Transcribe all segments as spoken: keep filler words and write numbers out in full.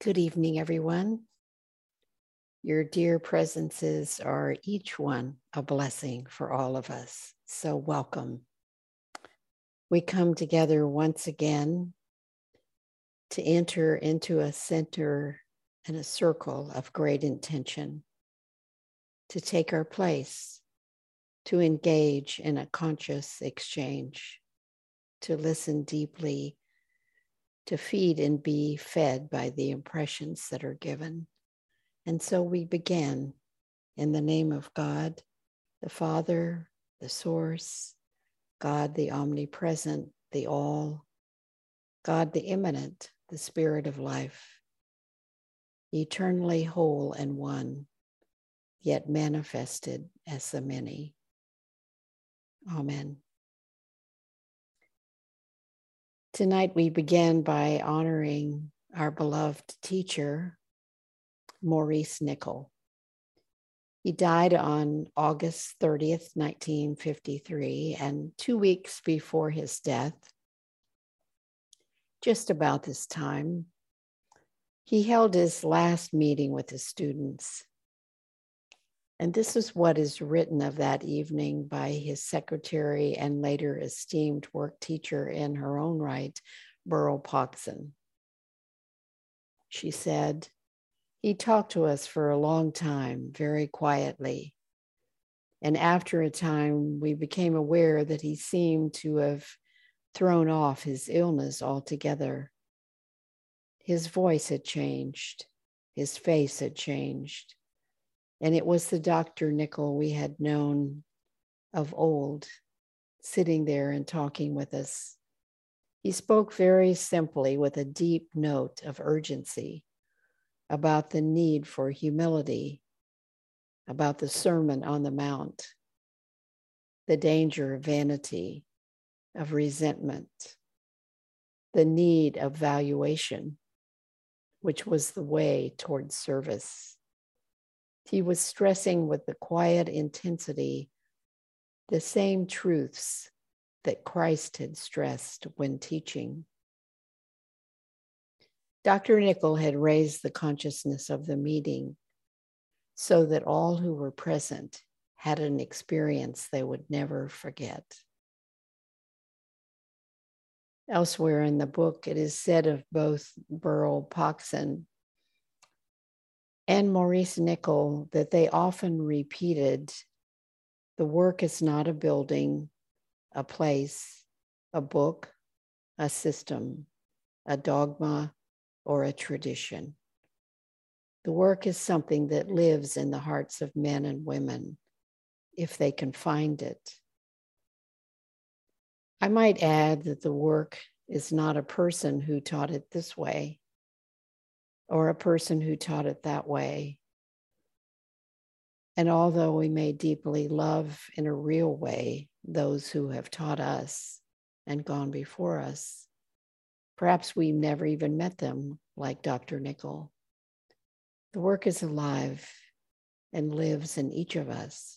Good evening, everyone. Your dear presences are each one a blessing for all of us. So welcome. We come together once again to enter into a center and a circle of great intention, to take our place, to engage in a conscious exchange, to listen deeply, to feed and be fed by the impressions that are given. And so we begin in the name of God, the Father, the Source, God, the omnipresent, the all, God, the immanent, the Spirit of life, eternally whole and one, yet manifested as the many. Amen. Tonight we begin by honoring our beloved teacher, Maurice Nicoll. He died on August thirtieth, nineteen fifty-three, and two weeks before his death, just about this time, he held his last meeting with his students. And this is what is written of that evening by his secretary and later esteemed work teacher in her own right, Burl Pogson. She said, "He talked to us for a long time, very quietly. And after a time, we became aware that he seemed to have thrown off his illness altogether. His voice had changed. His face had changed. And it was the Doctor Nicoll we had known of old, sitting there and talking with us. He spoke very simply with a deep note of urgency about the need for humility, about the Sermon on the Mount, the danger of vanity, of resentment, the need of valuation, which was the way towards service. He was stressing with the quiet intensity the same truths that Christ had stressed when teaching. Doctor Nicoll had raised the consciousness of the meeting so that all who were present had an experience they would never forget. Elsewhere in the book, it is said of both Burl Pogson and Maurice Nicoll that they often repeated, the work is not a building, a place, a book, a system, a dogma, or a tradition. The work is something that lives in the hearts of men and women, if they can find it. I might add that the work is not a person who taught it this way, or a person who taught it that way. And although we may deeply love in a real way those who have taught us and gone before us, perhaps we've never even met them like Doctor Nicoll. The work is alive and lives in each of us,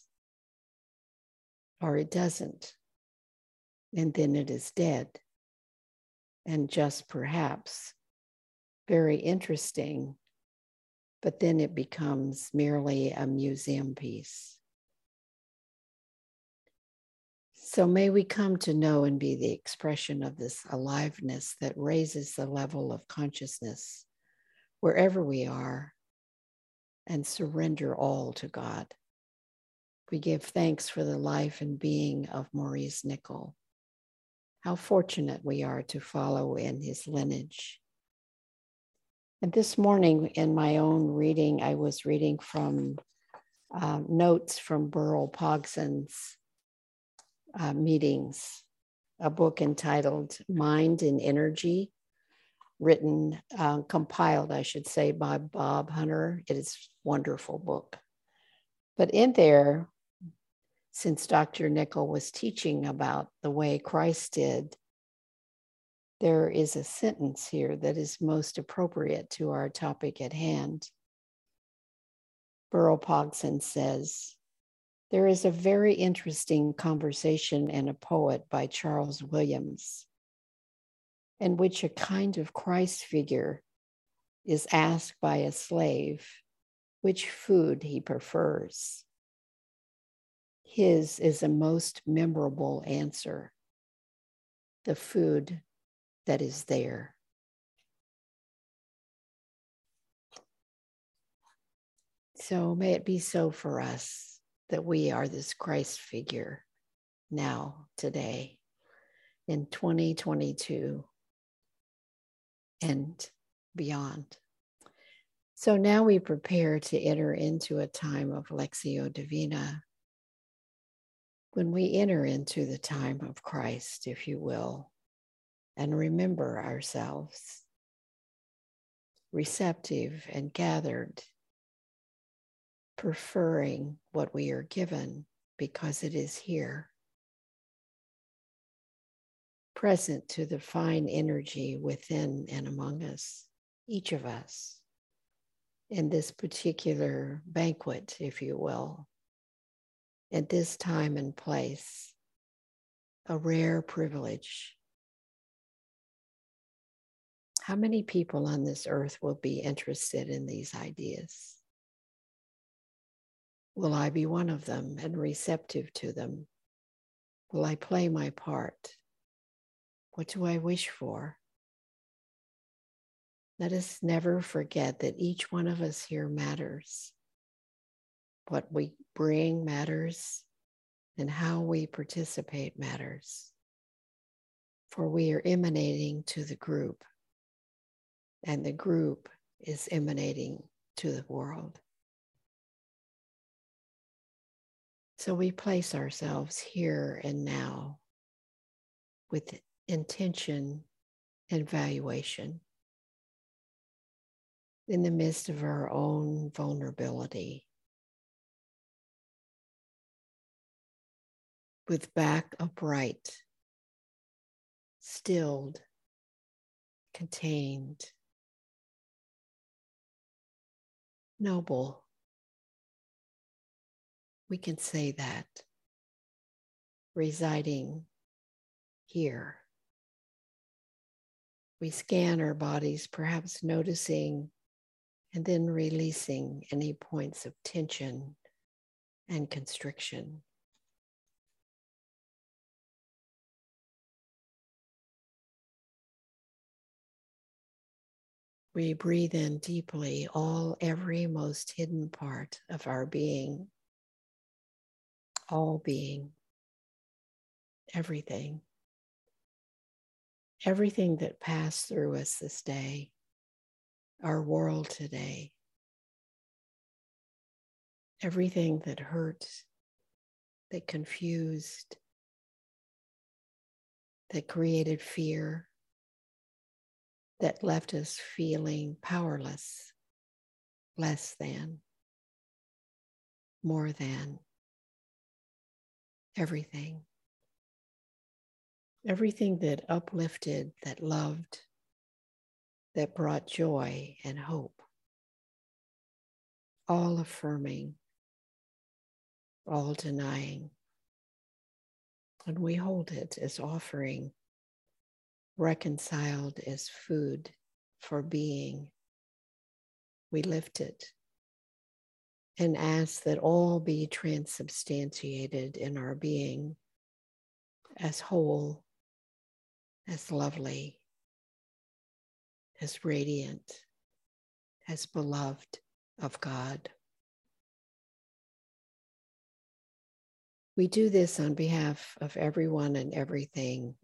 or it doesn't, and then it is dead, and just perhaps very interesting, but then it becomes merely a museum piece. So may we come to know and be the expression of this aliveness that raises the level of consciousness wherever we are and surrender all to God. We give thanks for the life and being of Maurice Nicoll. How fortunate we are to follow in his lineage. And this morning in my own reading, I was reading from uh, notes from Burl Pogson's uh, meetings, a book entitled Mind and Energy, written, uh, compiled, I should say, by Bob Hunter. It is a wonderful book. But in there, since Doctor Nicoll was teaching about the way Christ did, there is a sentence here that is most appropriate to our topic at hand. Burl Pogson says, there is a very interesting conversation in a poet by Charles Williams, in which a kind of Christ figure is asked by a slave which food he prefers. His is a most memorable answer, the food that is there. So may it be so for us that we are this Christ figure now, today, in twenty twenty-two and beyond. So now we prepare to enter into a time of Lectio Divina, when we enter into the time of Christ, if you will, and remember ourselves receptive and gathered, preferring what we are given because it is here, present to the fine energy within and among us, each of us, in this particular banquet, if you will, at this time and place, a rare privilege. How many people on this earth will be interested in these ideas? Will I be one of them and receptive to them? Will I play my part? What do I wish for? Let us never forget that each one of us here matters. What we bring matters, and how we participate matters. For we are emanating to the group, and the group is emanating to the world. So we place ourselves here and now with intention and valuation in the midst of our own vulnerability, with back upright, stilled, contained, noble. We can say that, residing here. We scan our bodies, perhaps noticing and then releasing any points of tension and constriction. We breathe in deeply all, every most hidden part of our being, all being, everything, everything that passed through us this day, our world today, everything that hurt, that confused, that created fear, that left us feeling powerless, less than, more than, everything. Everything that uplifted, that loved, that brought joy and hope, all affirming, all denying. And we hold it as offering, reconciled as food for being. We lift it and ask that all be transubstantiated in our being as whole, as lovely, as radiant, as beloved of God. We do this on behalf of everyone and everything.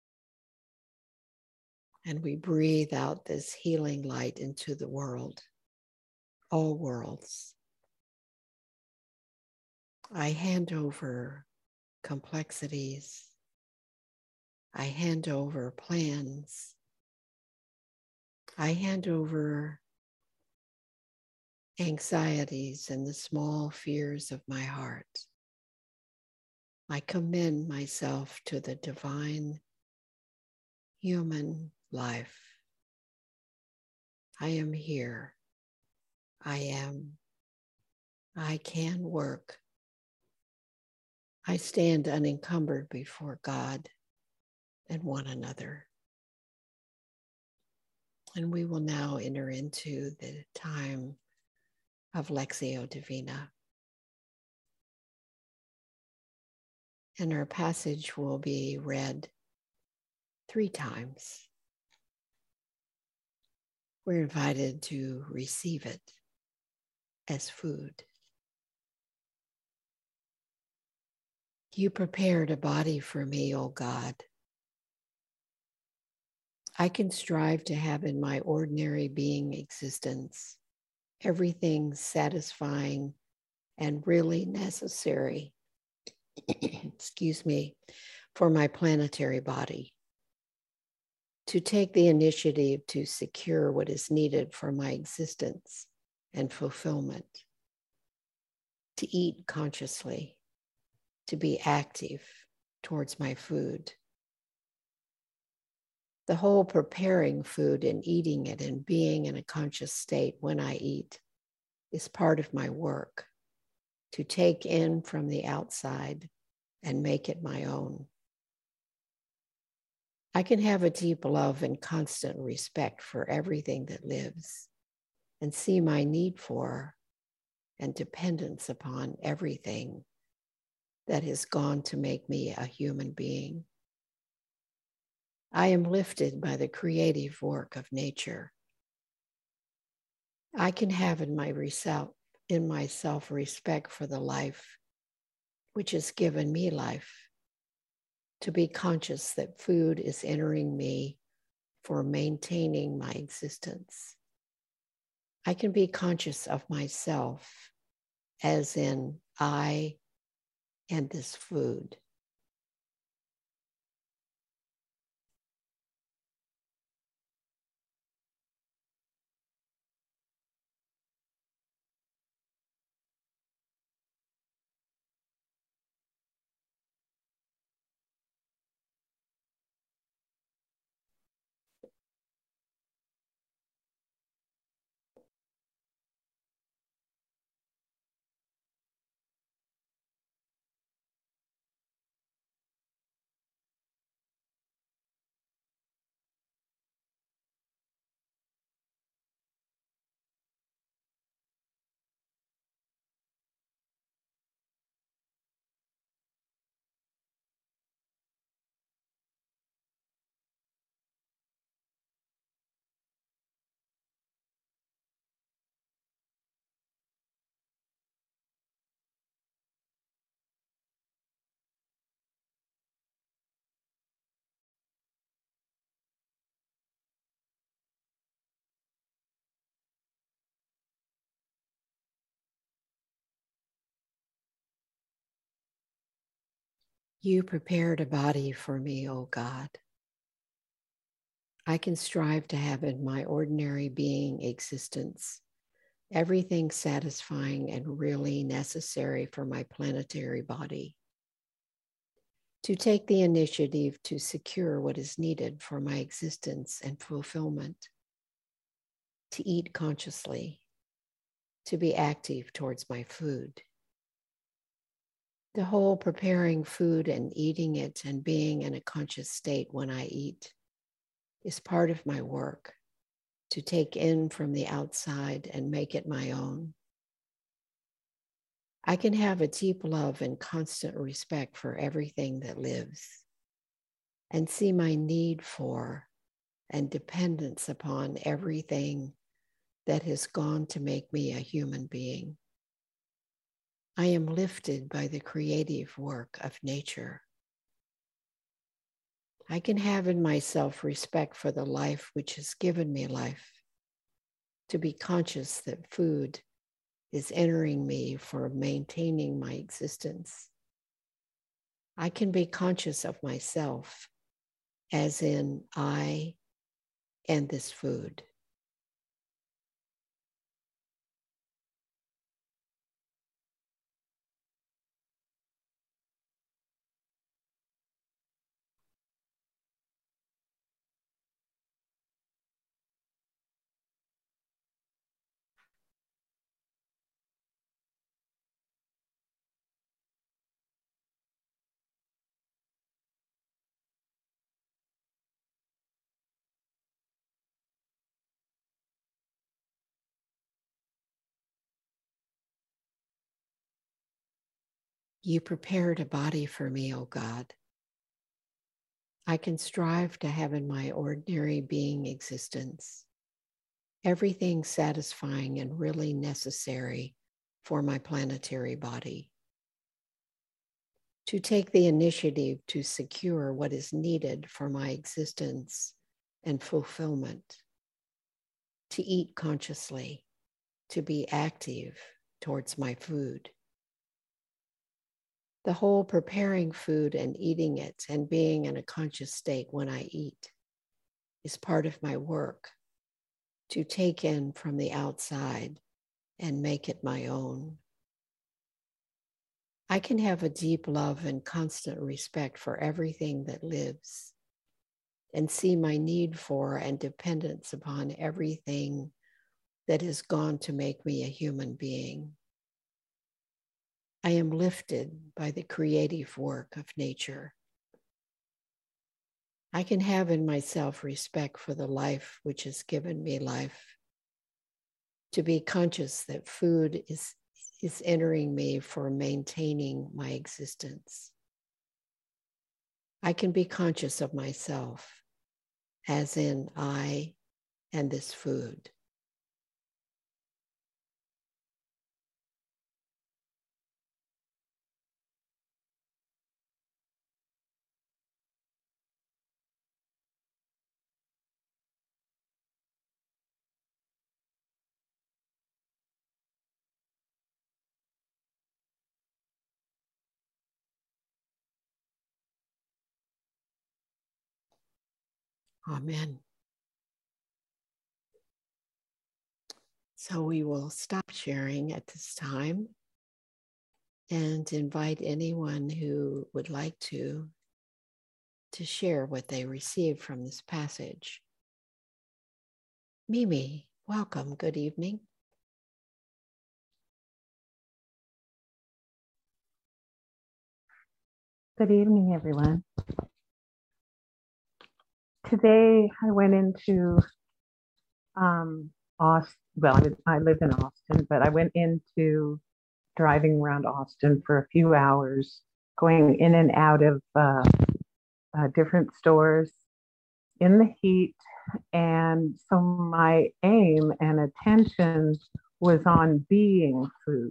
And we breathe out this healing light into the world, all worlds. I hand over complexities. I hand over plans. I hand over anxieties and the small fears of my heart. I commend myself to the divine human life. I am here. I am. I can work. I stand unencumbered before God and one another. And we will now enter into the time of Lectio Divina. And our passage will be read three times. We're invited to receive it as food. You prepared a body for me, O God. I can strive to have in my ordinary being existence everything satisfying and really necessary, excuse me, for my planetary body. To take the initiative to secure what is needed for my existence and fulfillment. To eat consciously, to be active towards my food. The whole preparing food and eating it and being in a conscious state when I eat is part of my work, to take in from the outside and make it my own. I can have a deep love and constant respect for everything that lives and see my need for and dependence upon everything that has gone to make me a human being. I am lifted by the creative work of nature. I can have in my self, in myself respect for the life which has given me life, to be conscious that food is entering me for maintaining my existence. I can be conscious of myself as in I and this food. You prepared a body for me, O God. I can strive to have in my ordinary being existence everything satisfying and really necessary for my planetary body. To take the initiative to secure what is needed for my existence and fulfillment. To eat consciously, to be active towards my food. The whole preparing food and eating it and being in a conscious state when I eat is part of my work, to take in from the outside and make it my own. I can have a deep love and constant respect for everything that lives and see my need for and dependence upon everything that has gone to make me a human being. I am lifted by the creative work of nature. I can have in myself respect for the life which has given me life, to be conscious that food is entering me for maintaining my existence. I can be conscious of myself as in I and this food. You prepared a body for me, O God. I can strive to have in my ordinary being existence everything satisfying and really necessary for my planetary body. To take the initiative to secure what is needed for my existence and fulfillment. To eat consciously, to be active towards my food. The whole preparing food and eating it and being in a conscious state when I eat is part of my work to take in from the outside and make it my own. I can have a deep love and constant respect for everything that lives and see my need for and dependence upon everything that has gone to make me a human being. I am lifted by the creative work of nature. I can have in myself respect for the life which has given me life, to be conscious that food is, is entering me for maintaining my existence. I can be conscious of myself, as in I and this food. Amen. So we will stop sharing at this time and invite anyone who would like to to share what they received from this passage. Mimi, welcome. Good evening. Good evening, everyone. Today I went into um, Austin. Well, I live in Austin, but I went into driving around Austin for a few hours, going in and out of uh, uh, different stores in the heat. And so my aim and attention was on being food.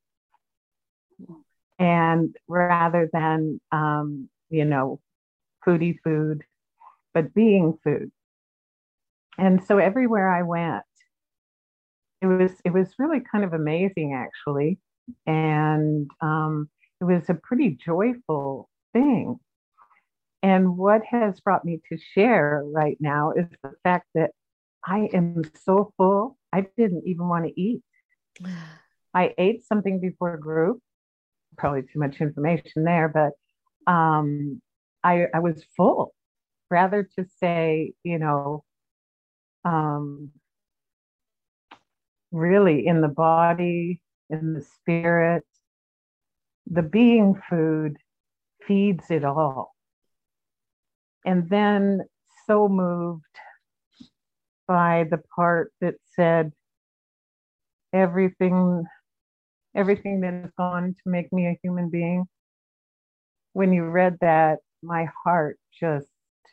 And rather than, um, you know, foodie food, but being food. And so everywhere I went, it was it was really kind of amazing, actually. And um, it was a pretty joyful thing. And what has brought me to share right now is the fact that I am so full, I didn't even want to eat. I ate something before group, probably too much information there, but um, I, I was full. Rather to say, you know, um, really in the body, in the spirit, the being food feeds it all. And then so moved by the part that said, everything, everything that has gone to make me a human being. When you read that, my heart just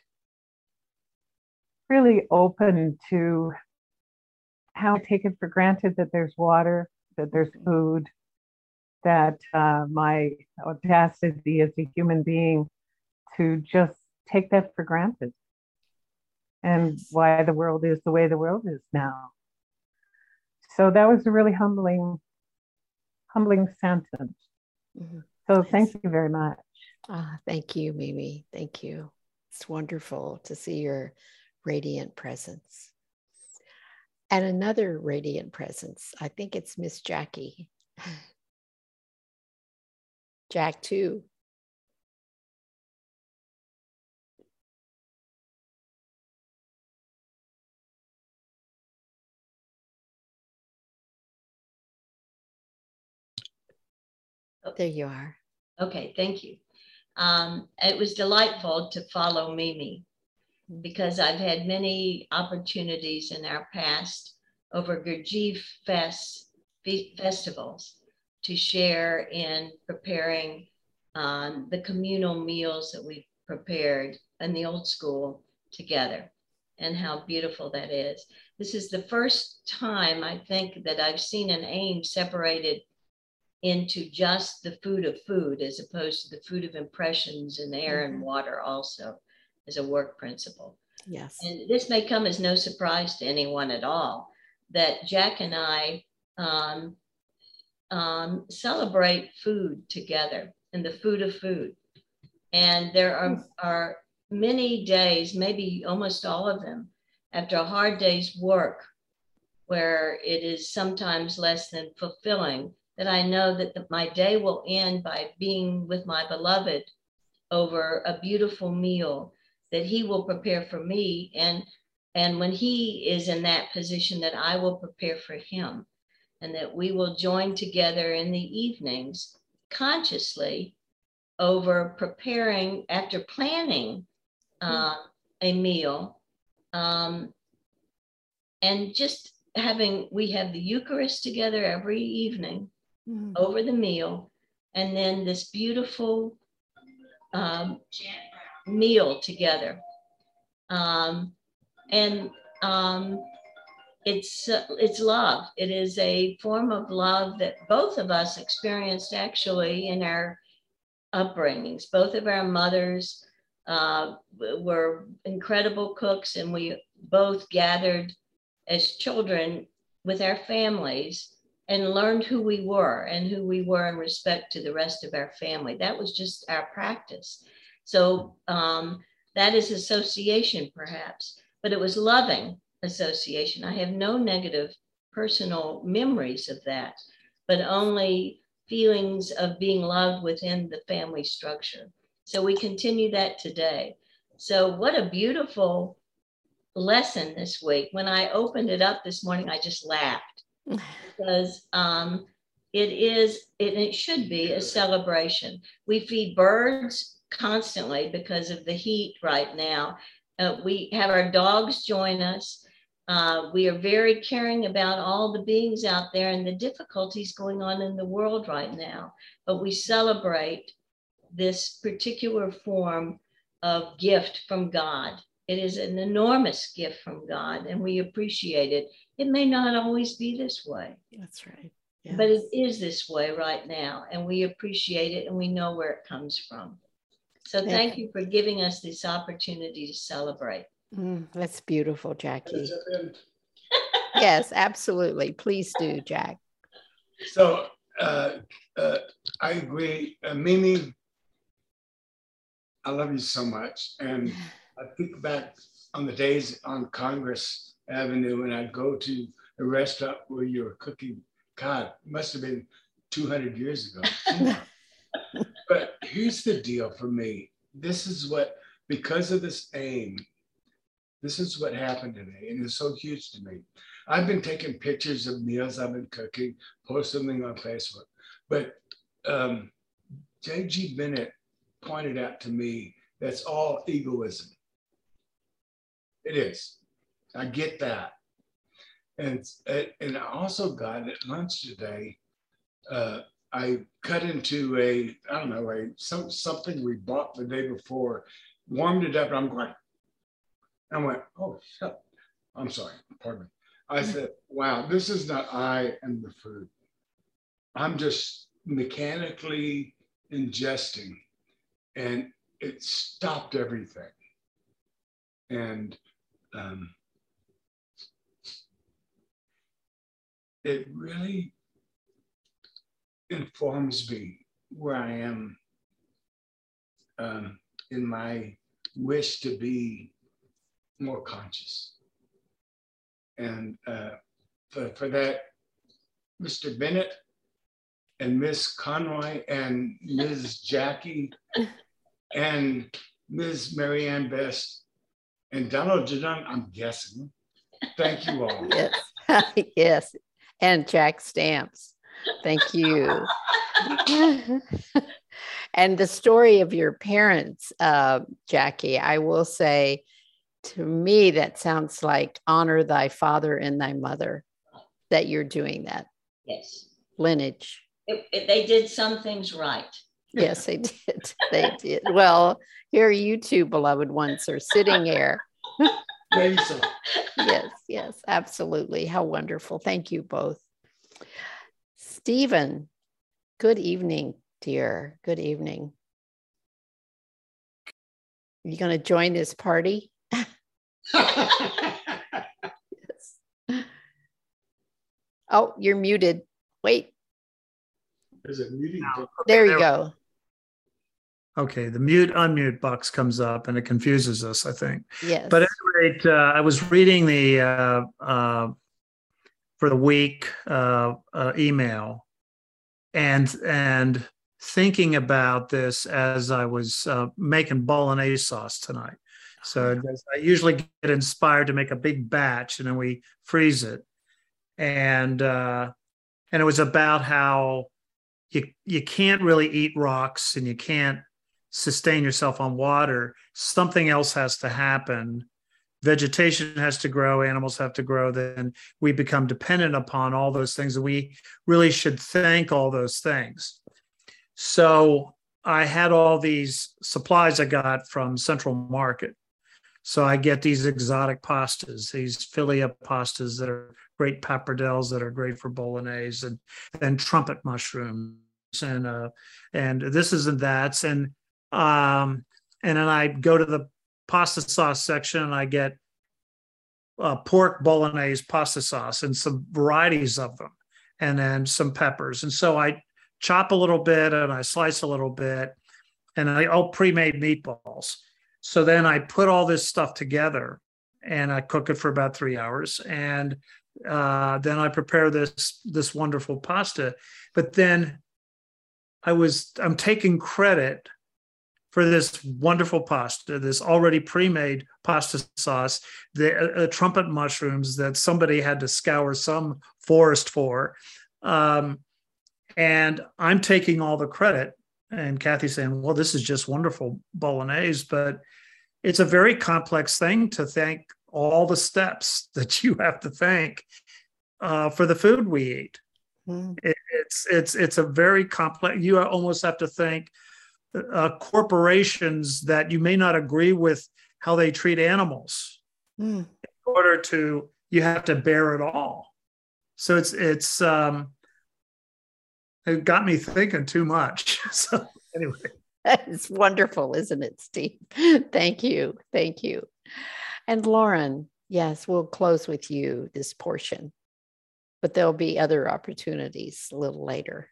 really open to how I take it for granted that there's water, that there's food, that uh, my audacity as a human being to just take that for granted, and why the world is the way the world is now. So that was a really humbling, humbling sentence. Mm-hmm. So thank you very much. Ah, thank you, Mimi. Thank you. It's wonderful to see your radiant presence. And another radiant presence, I think it's Miss Jackie. Jack too. There you are. Okay, thank you. Um, it was delightful to follow Mimi, because I've had many opportunities in our past over Gurdjieff Fest festivals to share in preparing um, the communal meals that we prepared in the old school together, and how beautiful that is. This is the first time I think that I've seen an aim separated into just the food of food, as opposed to the food of impressions and air mm-hmm. and water also as a work principle. Yes. And this may come as no surprise to anyone at all, that Jack and I um, um, celebrate food together and the food of food. And there are, are many days, maybe almost all of them, after a hard day's work, where it is sometimes less than fulfilling, that I know that the, my day will end by being with my beloved over a beautiful meal that he will prepare for me. And, and when he is in that position, that I will prepare for him, and that we will join together in the evenings consciously over preparing, after planning uh, a meal, um, and just having, we have the Eucharist together every evening mm-hmm. over the meal, and then this beautiful um, meal together. Um, and um, it's, uh, it's love. It is a form of love that both of us experienced actually in our upbringings. Both of our mothers uh, were incredible cooks, and we both gathered as children with our families and learned who we were and who we were in respect to the rest of our family. That was just our practice. So um, that is association perhaps, but it was loving association. I have no negative personal memories of that, but only feelings of being loved within the family structure. So we continue that today. So what a beautiful lesson this week. When I opened it up this morning, I just laughed because um, it is, it, it should be a celebration. We feed birds constantly because of the heat right now. Uh, we have our dogs join us. Uh, we are very caring about all the beings out there and the difficulties going on in the world right now. But we celebrate this particular form of gift from God. It is an enormous gift from God, and we appreciate it. It may not always be this way. That's right. Yes. But it is this way right now, and we appreciate it, and we know where it comes from. So thank, thank you for giving us this opportunity to celebrate. Mm, that's beautiful, Jackie. Yes, absolutely. Please do, Jack. So uh, uh, I agree. Uh, Mimi, I love you so much. And I think back on the days on Congress Avenue, and I'd go to a restaurant where you were cooking. God, it must have been two hundred years ago. But here's the deal for me. This is what, because of this aim, this is what happened today, and it's so huge to me. I've been taking pictures of meals I've been cooking, post something on Facebook, but um, J G Bennett pointed out to me that's all egoism. It is. I get that. And, and I also got at lunch today, uh, I cut into a, I don't know, a some, something we bought the day before, warmed it up, and I'm going, I went, oh, shit. I'm sorry, pardon me. I said, wow, this is not I and the food. I'm just mechanically ingesting, and it stopped everything. And um, it really informs me where I am um, in my wish to be more conscious. And uh, for, for that, Mister Bennett and Miss Conroy and Miz Jackie and Miz Marianne Best and Donald Jadon, I'm guessing. Thank you all. Yes, yes. And Jack Stamps. Thank you. And the story of your parents, uh, Jackie, I will say, to me, that sounds like honor thy father and thy mother, that you're doing that. Yes. Lineage. It, it, they did some things right. Yes, they did. They did. Well, here you two beloved ones are sitting here. Maybe so. Yes, yes, absolutely. How wonderful. Thank you both. Stephen, good evening, dear. Good evening. You going to join this party? Yes. Oh, you're muted. Wait. There's a meeting. No. There you there- go. Okay, the mute unmute box comes up and it confuses us, I think. Yes. But at any rate, uh, I was reading the uh, uh, for the week uh, uh, email and and thinking about this as I was uh, making bolognese sauce tonight. So I usually get inspired to make a big batch and then we freeze it. And uh, and it was about how you you can't really eat rocks and you can't sustain yourself on water. Something else has to happen. Vegetation has to grow, animals have to grow, then we become dependent upon all those things, and we really should thank all those things. So I had all these supplies I got from Central Market. So I get these exotic pastas, these filia pastas that are great pappardelles that are great for bolognese, and then trumpet mushrooms, and uh, and this is and that's, and um, and then I go to the pasta sauce section and I get uh, pork bolognese pasta sauce and some varieties of them, and then some peppers. And so I chop a little bit and I slice a little bit, and I all pre-made meatballs. So then I put all this stuff together and I cook it for about three hours. And uh, then I prepare this, this wonderful pasta. But then I was, I'm taking credit for this wonderful pasta, this already pre-made pasta sauce, the uh, trumpet mushrooms that somebody had to scour some forest for. Um, and I'm taking all the credit. And Kathy's saying, well, this is just wonderful bolognese, but it's a very complex thing to thank all the steps that you have to thank uh, for the food we eat. Mm. It, it's it's it's a very complex. You almost have to thank uh, corporations that you may not agree with how they treat animals. Mm. In order to, you have to bear it all. So it's it's um, it got me thinking too much. So anyway. It's wonderful, isn't it, Steve? Thank you. Thank you. And Lauren, yes, we'll close with you this portion, but there'll be other opportunities a little later.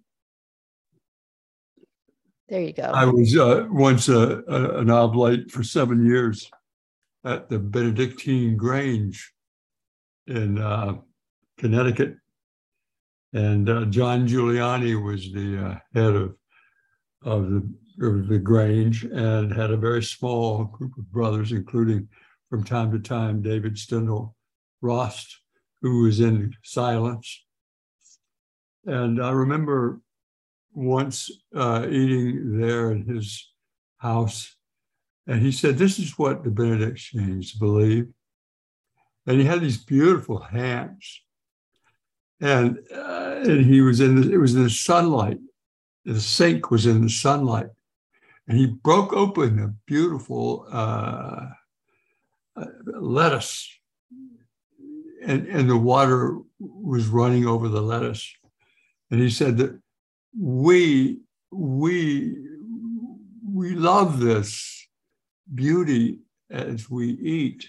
There you go. I was uh, once a, a, an oblate for seven years at the Benedictine Grange in uh, Connecticut. And uh, John Giuliani was the uh, head of, of, the, of the Grange, and had a very small group of brothers, including from time to time David Stendhal Rost, who was in silence. And I remember once uh, eating there in his house, and he said, "This is what the Benedictines believe." And he had these beautiful hands, and uh, and he was in the, it was in the sunlight. The sink was in the sunlight, and he broke open a beautiful uh, uh, lettuce, and and the water was running over the lettuce, and he said that we we we love this beauty as we eat.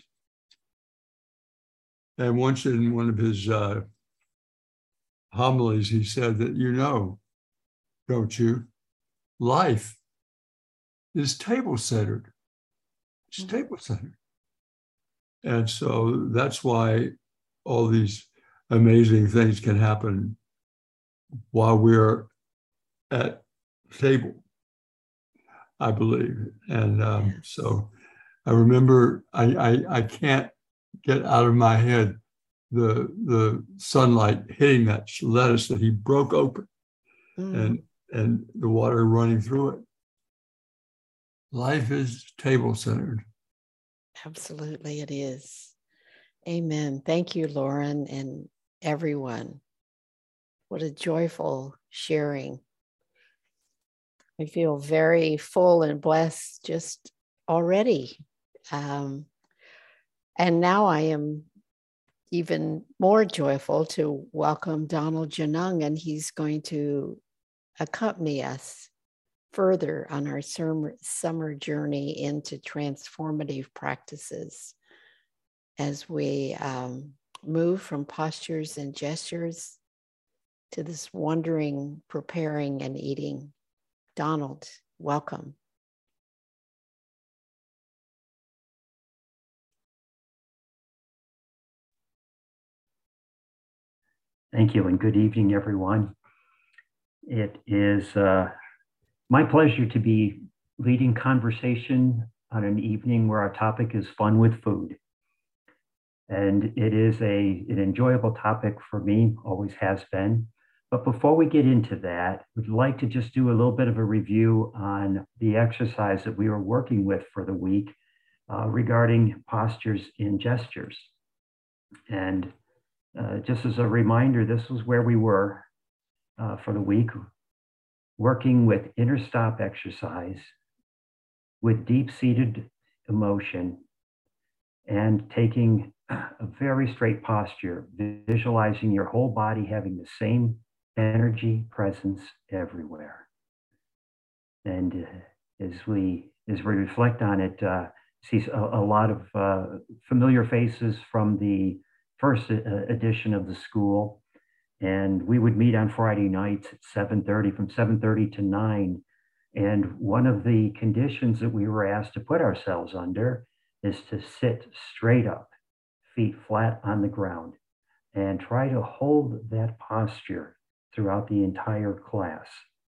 And once in one of his uh, homilies, he said that, you know, don't you, life is table-centered. It's mm-hmm. table-centered. And so that's why all these amazing things can happen while we're at table, I believe. And um, yes. so I remember, I, I I can't get out of my head the the sunlight hitting that lettuce that he broke open, mm. and and the water running through it. Life is table-centered. Absolutely, it is. Amen. Thank you, Lauren, and everyone. What a joyful sharing. I feel very full and blessed just already. Um, and now I am even more joyful to welcome Donald Janung, and he's going to accompany us further on our summer, summer journey into transformative practices as we um, move from postures and gestures to this wondering, preparing, and eating. Donald, welcome. Thank you, and good evening, everyone. It is uh, my pleasure to be leading conversation on an evening where our topic is fun with food. And it is a, an enjoyable topic for me, always has been. But before we get into that, we'd like to just do a little bit of a review on the exercise that we were working with for the week uh, regarding postures and gestures. And uh, just as a reminder, this was where we were uh, for the week, working with inner stop exercise, with deep-seated emotion, and taking a very straight posture, visualizing your whole body having the same energy presence everywhere. And uh, as we as we reflect on it, uh, see a, a lot of uh, familiar faces from the first uh, edition of the school. And we would meet on Friday nights at seven thirty, from seven thirty to nine. And one of the conditions that we were asked to put ourselves under is to sit straight up, feet flat on the ground, and try to hold that posture throughout the entire class.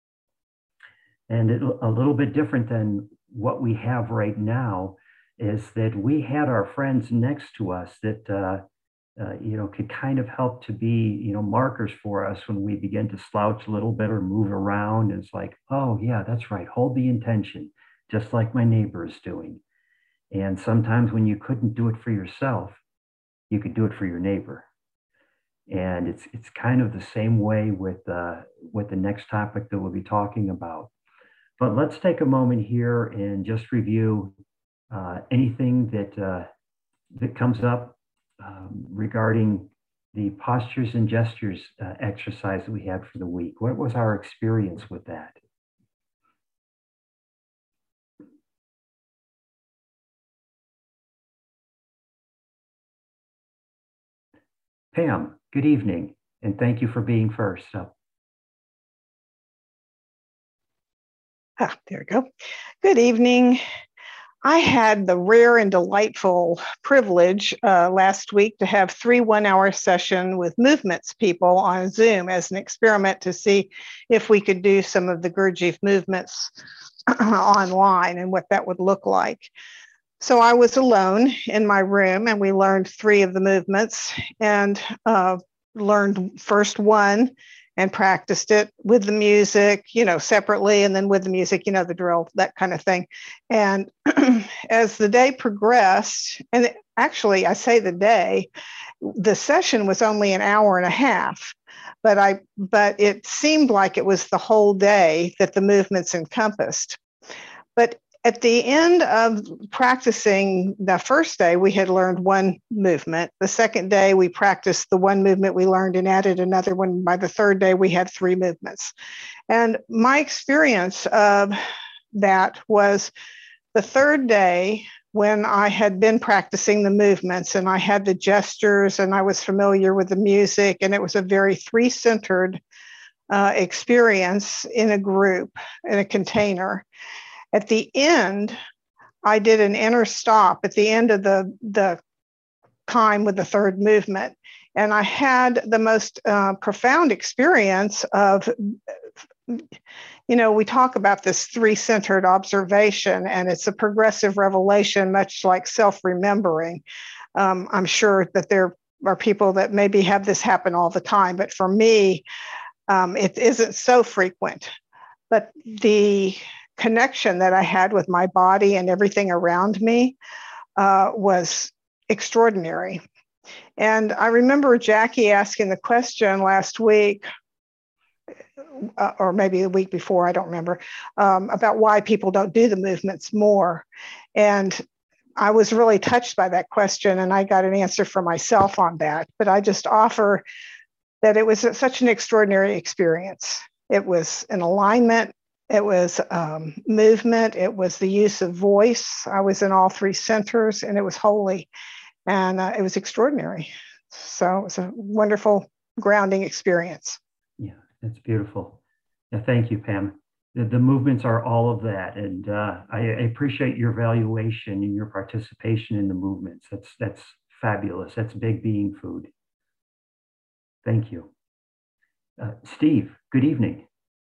And it, a little bit different than what we have right now is that we had our friends next to us that uh, uh, you know, could kind of help to be, you know, markers for us when we begin to slouch a little bit or move around. And it's like, oh yeah, that's right, hold the intention, just like my neighbor is doing. And sometimes when you couldn't do it for yourself, you could do it for your neighbor. And it's it's kind of the same way with uh, with the next topic that we'll be talking about. But let's take a moment here and just review uh, anything that uh, that comes up um, regarding the postures and gestures uh, exercise that we had for the week. What was our experience with that? Pam, good evening, and thank you for being first up. Ah, there we go. Good evening. I had the rare and delightful privilege uh, last week to have three one-hour sessions with movements people on Zoom as an experiment to see if we could do some of the Gurdjieff movements online and what that would look like. So I was alone in my room, and we learned three of the movements, and uh, learned first one and practiced it with the music, you know, separately, and then with the music, you know, the drill, that kind of thing. And as the day progressed, and actually I say the day, the session was only an hour and a half, but I, but it seemed like it was the whole day that the movements encompassed. But at the end of practicing the first day, we had learned one movement. The second day, we practiced the one movement we learned and added another one. By the third day, we had three movements. And my experience of that was the third day, when I had been practicing the movements and I had the gestures and I was familiar with the music, and it was a very three-centered uh, experience in a group, in a container. At the end, I did an inner stop at the end of the, the time with the third movement. And I had the most uh, profound experience of, you know, we talk about this three-centered observation, and it's a progressive revelation, much like self-remembering. Um, I'm sure that there are people that maybe have this happen all the time, but for me, um, it isn't so frequent. But the connection that I had with my body and everything around me uh, was extraordinary. And I remember Jackie asking the question last week, uh, or maybe the week before, I don't remember, um, about why people don't do the movements more. And I was really touched by that question, and I got an answer for myself on that. But I just offer that it was such an extraordinary experience. It was an alignment, it was um, movement, it was the use of voice. I was in all three centers, and it was holy, and uh, it was extraordinary. So it was a wonderful grounding experience. Yeah, that's beautiful. Yeah, thank you, Pam. The, the movements are all of that, and uh, I, I appreciate your valuation and your participation in the movements. That's that's fabulous. That's big being food. Thank you. Uh, Steve, good evening.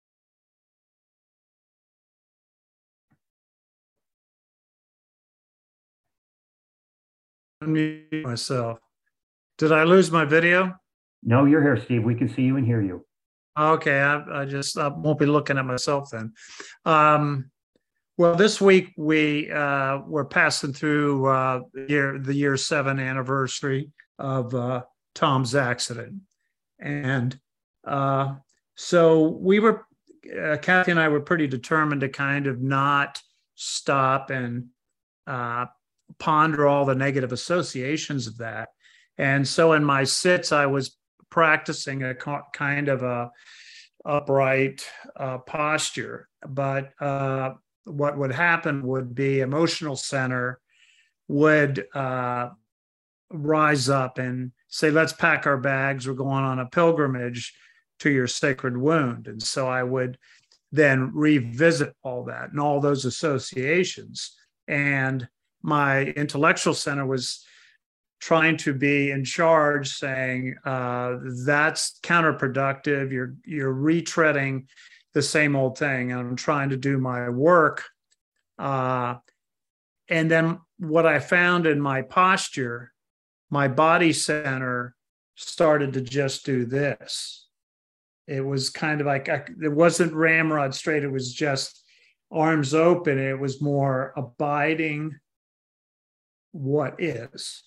Unmute myself. Did I lose my video? No, you're here, Steve. We can see you and hear you. Okay, I, I just I won't be looking at myself then. Um, well, this week we uh, we're passing through uh, the year the year seven anniversary of uh, Tom's accident, and uh, so we were uh, Kathy and I were pretty determined to kind of not stop and uh, ponder all the negative associations of that. And so in my sits, I was practicing a kind of a upright uh, posture, but uh, what would happen would be emotional center would uh, rise up and say, let's pack our bags, we're going on a pilgrimage to your sacred wound. And so I would then revisit all that and all those associations. And my intellectual center was trying to be in charge, saying uh, that's counterproductive. You're you're retreading the same old thing. And I'm trying to do my work. Uh, and then what I found in my posture, my body center started to just do this. It was kind of like I, it wasn't ramrod straight. It was just arms open. It was more abiding what is.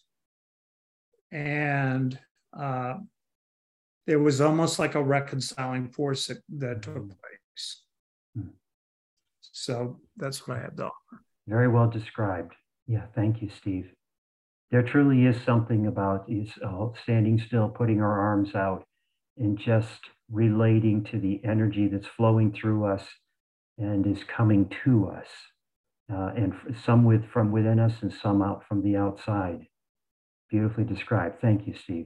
And uh, it was almost like a reconciling force that, that took place. Mm-hmm. So that's what I have to offer. Very well described. Yeah, thank you, Steve. There truly is something about is uh, standing still, putting our arms out, and just relating to the energy that's flowing through us and is coming to us, uh, and some with from within us and some out from the outside. Beautifully described. Thank you, Steve.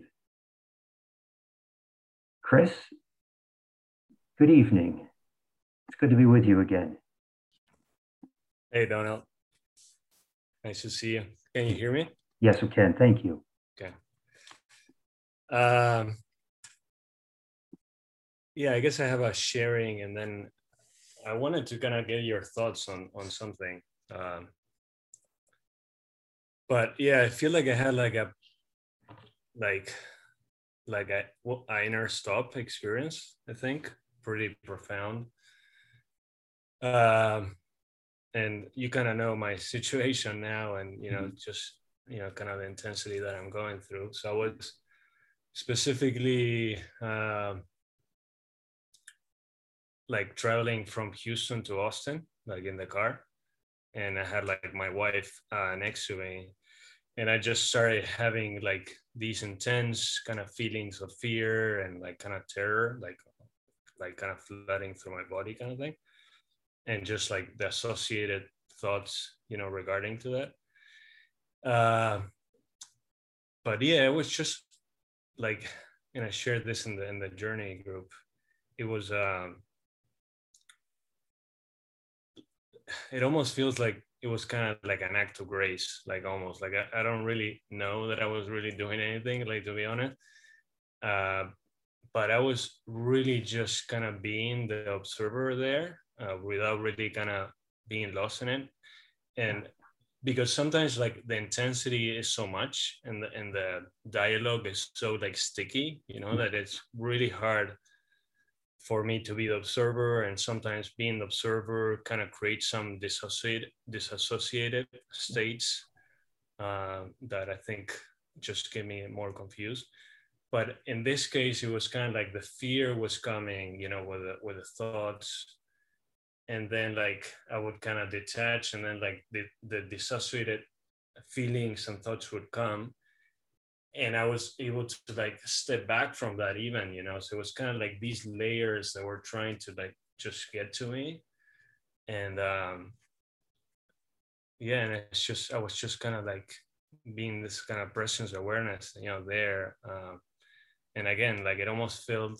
Chris, good evening. It's good to be with you again. Hey, Donald. Nice to see you. Can you hear me? Yes, we can. Thank you. Okay. Um, yeah, I guess I have a sharing, and then I wanted to kind of get your thoughts on, on something. Um, But yeah, I feel like I had like a like like a, a inner stop experience, I think, pretty profound. Um, and you kind of know my situation now, and you know, mm-hmm. just you know, kind of the intensity that I'm going through. So I was specifically uh, like traveling from Houston to Austin, like in the car, and I had like my wife uh, next to me. And I just started having like these intense kind of feelings of fear and like kind of terror, like like kind of flooding through my body kind of thing. And just like the associated thoughts, you know, regarding to that. Uh, but yeah, it was just like, and I shared this in the in the journey group. It was, um, it almost feels like it was kind of like an act of grace, like almost like I, I don't really know that I was really doing anything, like to be honest. Uh, but I was really just kind of being the observer there uh, without really kind of being lost in it. And because sometimes like the intensity is so much and the, and the dialogue is so like sticky, you know, that it's really hard for me to be the observer, and sometimes being the observer kind of creates some dissociated, disassociated states uh, that I think just get me more confused. but in this case, it was kind of like the fear was coming, you know, with the, with the thoughts. And then like, I would kind of detach, and then like the, the dissociated feelings and thoughts would come. And I was able to like step back from that even, you know, so it was kind of like these layers that were trying to like just get to me. And um, yeah, and it's just, I was just kind of like being this kind of presence awareness, you know, there. Um, and again, like it almost felt,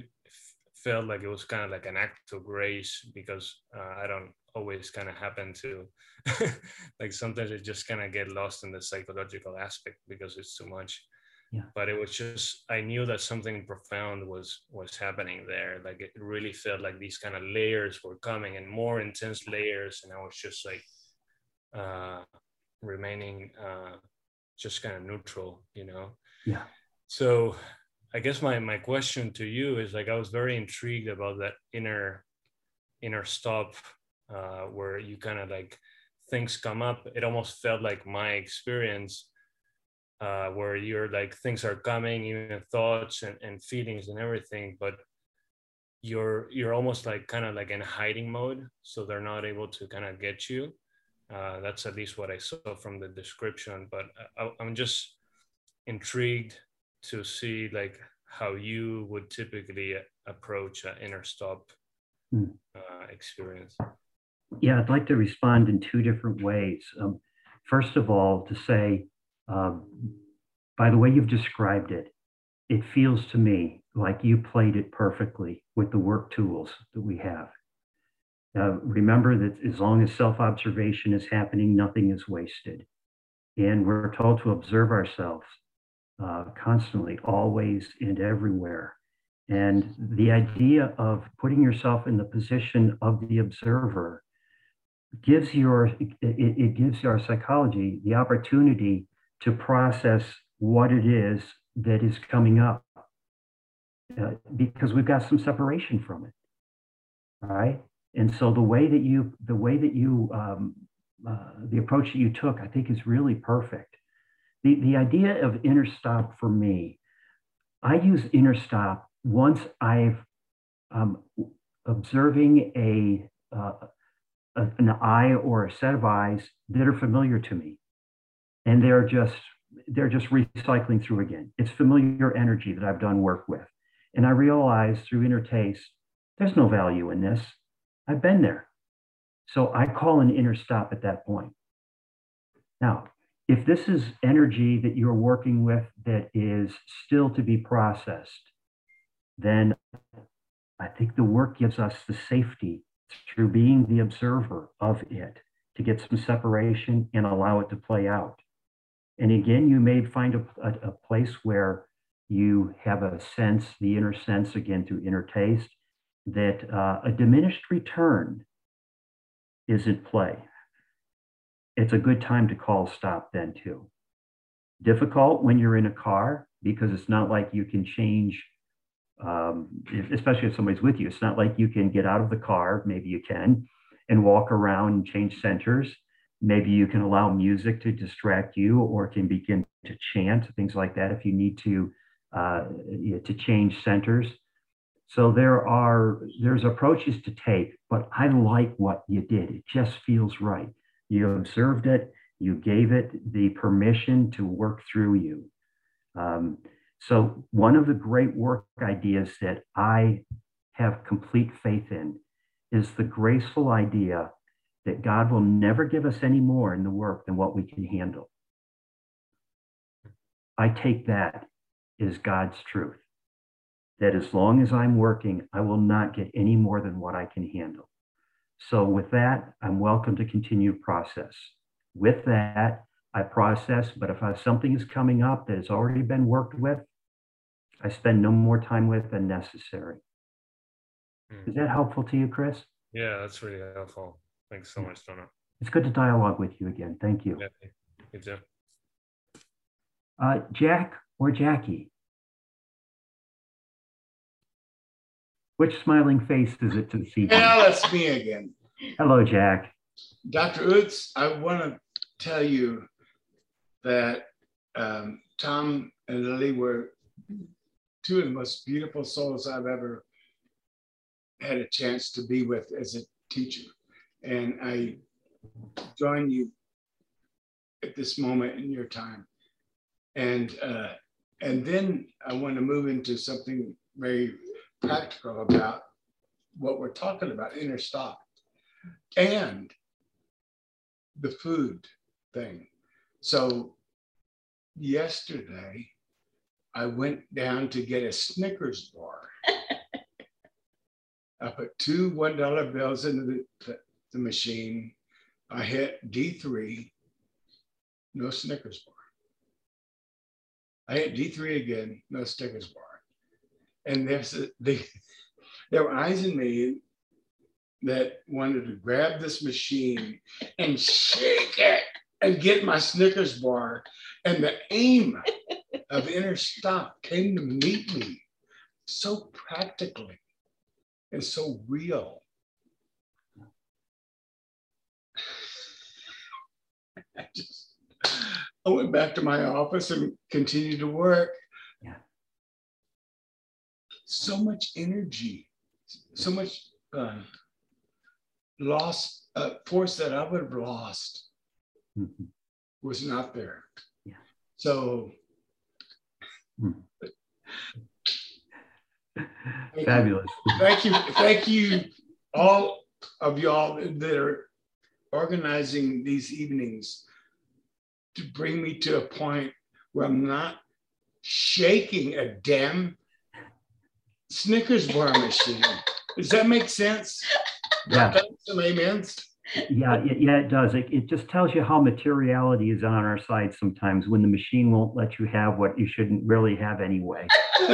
felt like it was kind of like an act of grace, because uh, I don't always kind of happen to, like sometimes it just kind of get lost in the psychological aspect because it's too much. Yeah. But it was just, I knew that something profound was was happening there. Like it really felt like these kind of layers were coming, and more intense layers, and I was just like uh, remaining uh, just kind of neutral, you know? Yeah. So I guess my my question to you is like, I was very intrigued about that inner inner stop uh, where you kind of like things come up. It almost felt like my experience uh, where you're like, things are coming, even thoughts and, and feelings and everything, but you're you're almost like kind of like in hiding mode, so they're not able to kind of get you. Uh, that's at least what I saw from the description, but I, I'm just intrigued to see like how you would typically approach an inner stop Hmm. uh, experience. Yeah, I'd like to respond in two different ways. Um, first of all, to say, um, by the way you've described it, it feels to me like you played it perfectly with the work tools that we have. Uh, remember that as long as self-observation is happening, nothing is wasted. And we're told to observe ourselves uh, constantly, always and everywhere. And the idea of putting yourself in the position of the observer gives your, it, it gives our psychology the opportunity to process what it is that is coming up, uh, because we've got some separation from it, right? And so the way that you, the way that you, um, uh, the approach that you took, I think is really perfect. The, the idea of inner stop for me, I use inner stop once I've um, observing a, uh, a, an eye or a set of eyes that are familiar to me. And they're just, they're just recycling through again. It's familiar energy that I've done work with. And I realize through inner taste, there's no value in this. I've been there. So I call an inner stop at that point. Now, if this is energy that you're working with that is still to be processed, then I think the work gives us the safety through being the observer of it to get some separation and allow it to play out. And again, you may find a, a, a place where you have a sense, the inner sense, again, through inner taste, that uh, a diminished return is at play. It's a good time to call stop then too. Difficult when you're in a car, because it's not like you can change, um, if, especially if somebody's with you, it's not like you can get out of the car, maybe you can, and walk around and change centers. Maybe you can allow music to distract you, or can begin to chant, things like that if you need to, uh, to change centers. So there are, there's approaches to take, but I like what you did. It just feels right. You observed it, you gave it the permission to work through you. Um, so one of the great work ideas that I have complete faith in is the graceful idea that God will never give us any more in the work than what we can handle. I take that as God's truth, that as long as I'm working, I will not get any more than what I can handle. So with that, I'm welcome to continue process. With that, I process, but if I, something is coming up that has already been worked with, I spend no more time with than necessary. Mm. Is that helpful to you, Chris? Yeah, that's really helpful. Thanks so much, Donna. It's good to dialogue with you again. Thank you. Yeah, you too. Uh, Jack or Jackie? Which smiling face is it to see? Yeah, that's me again. Hello, Jack. Doctor Utz, I want to tell you that um, Tom and Lily were two of the most beautiful souls I've ever had a chance to be with as a teacher. And I join you at this moment in your time. And, uh, and then I want to move into something very practical about what we're talking about, inner stop, and the food thing. So yesterday, I went down to get a Snickers bar. I put two one dollar bills into the, the, the machine. I hit D three, no Snickers bar. I hit D three again, no Snickers bar. And there's a, they, there were eyes in me that wanted to grab this machine and shake it and get my Snickers bar. And the aim of Inner Stop came to meet me so practically and so real. I just, I went back to my office and continued to work. Yeah. So much energy, so much uh, lost, uh, force that I would have lost mm-hmm. was not there. Yeah. So, mm. Fabulous. Thank you, thank you, all of y'all that are organizing these evenings to bring me to a point where I'm not shaking a damn Snickers bar machine. Does that make sense? Yeah. Some amens? Yeah, yeah, it does. It, it just tells you how materiality is on our side sometimes when the machine won't let you have what you shouldn't really have anyway.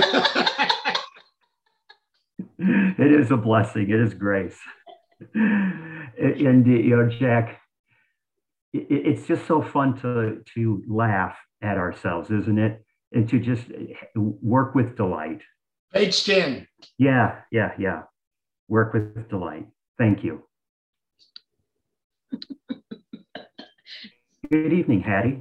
It is a blessing. It is grace. And, you know, Jack, it, it's just so fun to, to laugh at ourselves, isn't it? And to just work with delight. Page ten. Yeah, yeah, yeah. Work with delight. Thank you. Good evening, Hattie.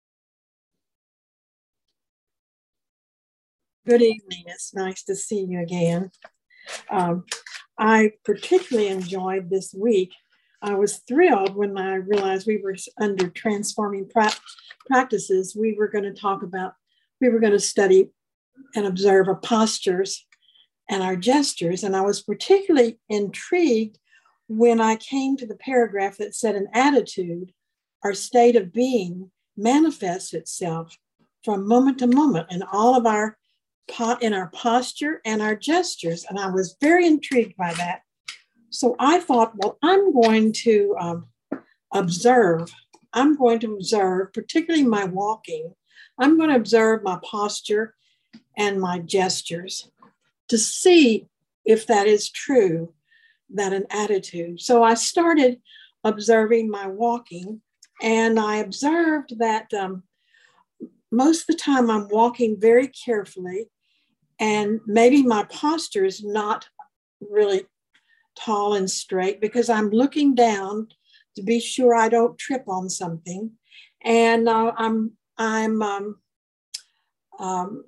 Good evening. It's nice to see you again. Um, I particularly enjoyed this week. I was thrilled when I realized we were under transforming pra practices. We were going to talk about, we were going to study and observe our postures and our gestures. And I was particularly intrigued when I came to the paragraph that said an attitude or state of being manifests itself from moment to moment in all of our in our posture and our gestures. And I was very intrigued by that. So I thought, well, I'm going to um, observe. I'm going to observe, particularly my walking. I'm going to observe my posture and my gestures to see if that is true, that an attitude. So I started observing my walking, and I observed that um, most of the time I'm walking very carefully, and maybe my posture is not really tall and straight because I'm looking down to be sure I don't trip on something. And uh, I'm, I'm um, um,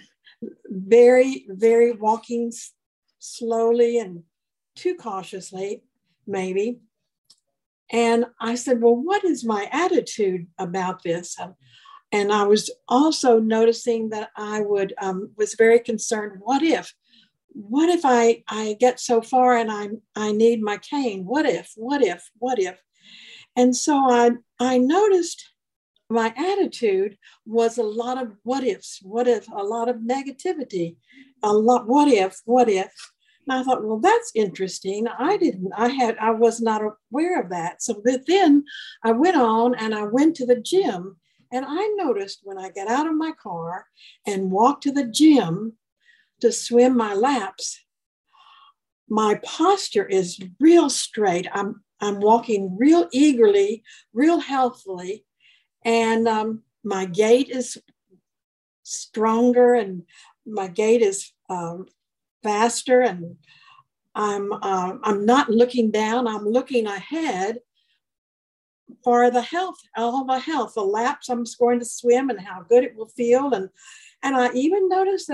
very, very walking slowly and too cautiously, maybe. And I said, well, what is my attitude about this? Um, and I was also noticing that I would, um, was very concerned, what if? What if I, I get so far and I, I need my cane? What if, what if, what if? And so I, I noticed my attitude was a lot of what ifs, what if, a lot of negativity, a lot, what if, what if? And I thought, well, that's interesting. I didn't, I had, I was not aware of that. So then I went on and I went to the gym, and I noticed when I got out of my car and walked to the gym to swim my laps, my posture is real straight. I'm, I'm walking real eagerly, real healthfully. And um, my gait is stronger, and my gait is um, faster, and I'm uh, I'm not looking down. I'm looking ahead for the health, all the health, the laps I'm going to swim, and how good it will feel. And and I even noticed that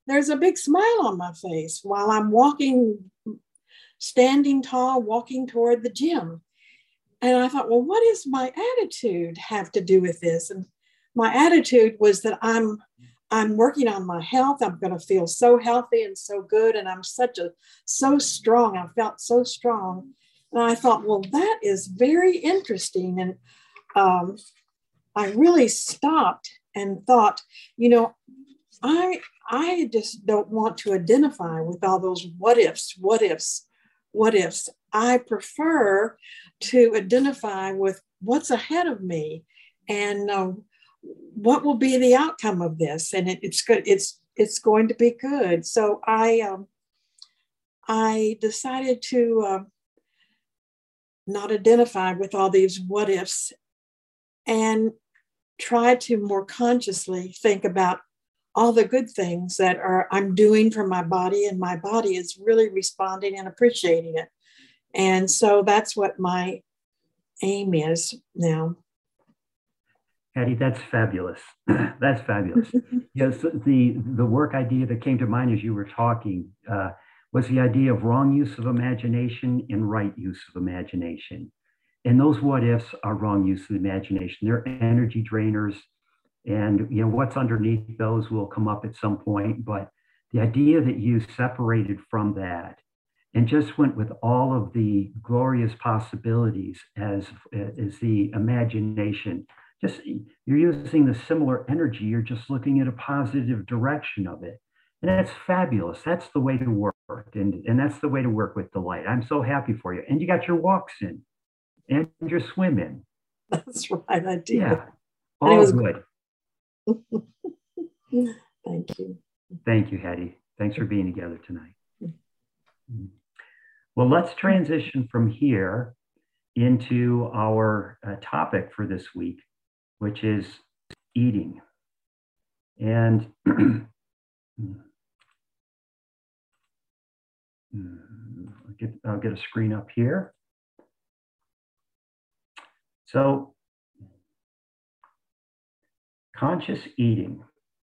there's a big smile on my face while I'm walking, standing tall, walking toward the gym. And I thought, well, what does my attitude have to do with this? And my attitude was that I'm I'm working on my health. I'm going to feel so healthy and so good. And I'm such a, so strong. I felt so strong. And I thought, well, that is very interesting. And um, I really stopped and thought, you know, I, I just don't want to identify with all those what ifs, what ifs, what ifs. I prefer to identify with what's ahead of me and um, what will be the outcome of this. And it, it's good. It's, it's going to be good. So I, um, I decided to uh, not identify with all these what ifs and try to more consciously think about all the good things that are I'm doing for my body, and my body is really responding and appreciating it. And so that's what my aim is now. Hattie, that's fabulous. That's fabulous. Yes, the, the work idea that came to mind as you were talking uh, was the idea of wrong use of imagination and right use of imagination. And those what ifs are wrong use of imagination. They're energy drainers. And you know what's underneath those will come up at some point. But the idea that you separated from that and just went with all of the glorious possibilities as, as the imagination. Just you're using the similar energy, you're just looking at a positive direction of it. And that's fabulous. That's the way to work. And, and that's the way to work with delight. I'm so happy for you. And you got your walks in and your swim in. That's right, I did. Yeah, all was good. Thank you. Thank you, Hattie. Thanks for being together tonight. Well, let's transition from here into our uh, topic for this week, which is eating. And I'll get, I'll get a screen up here. So, conscious eating.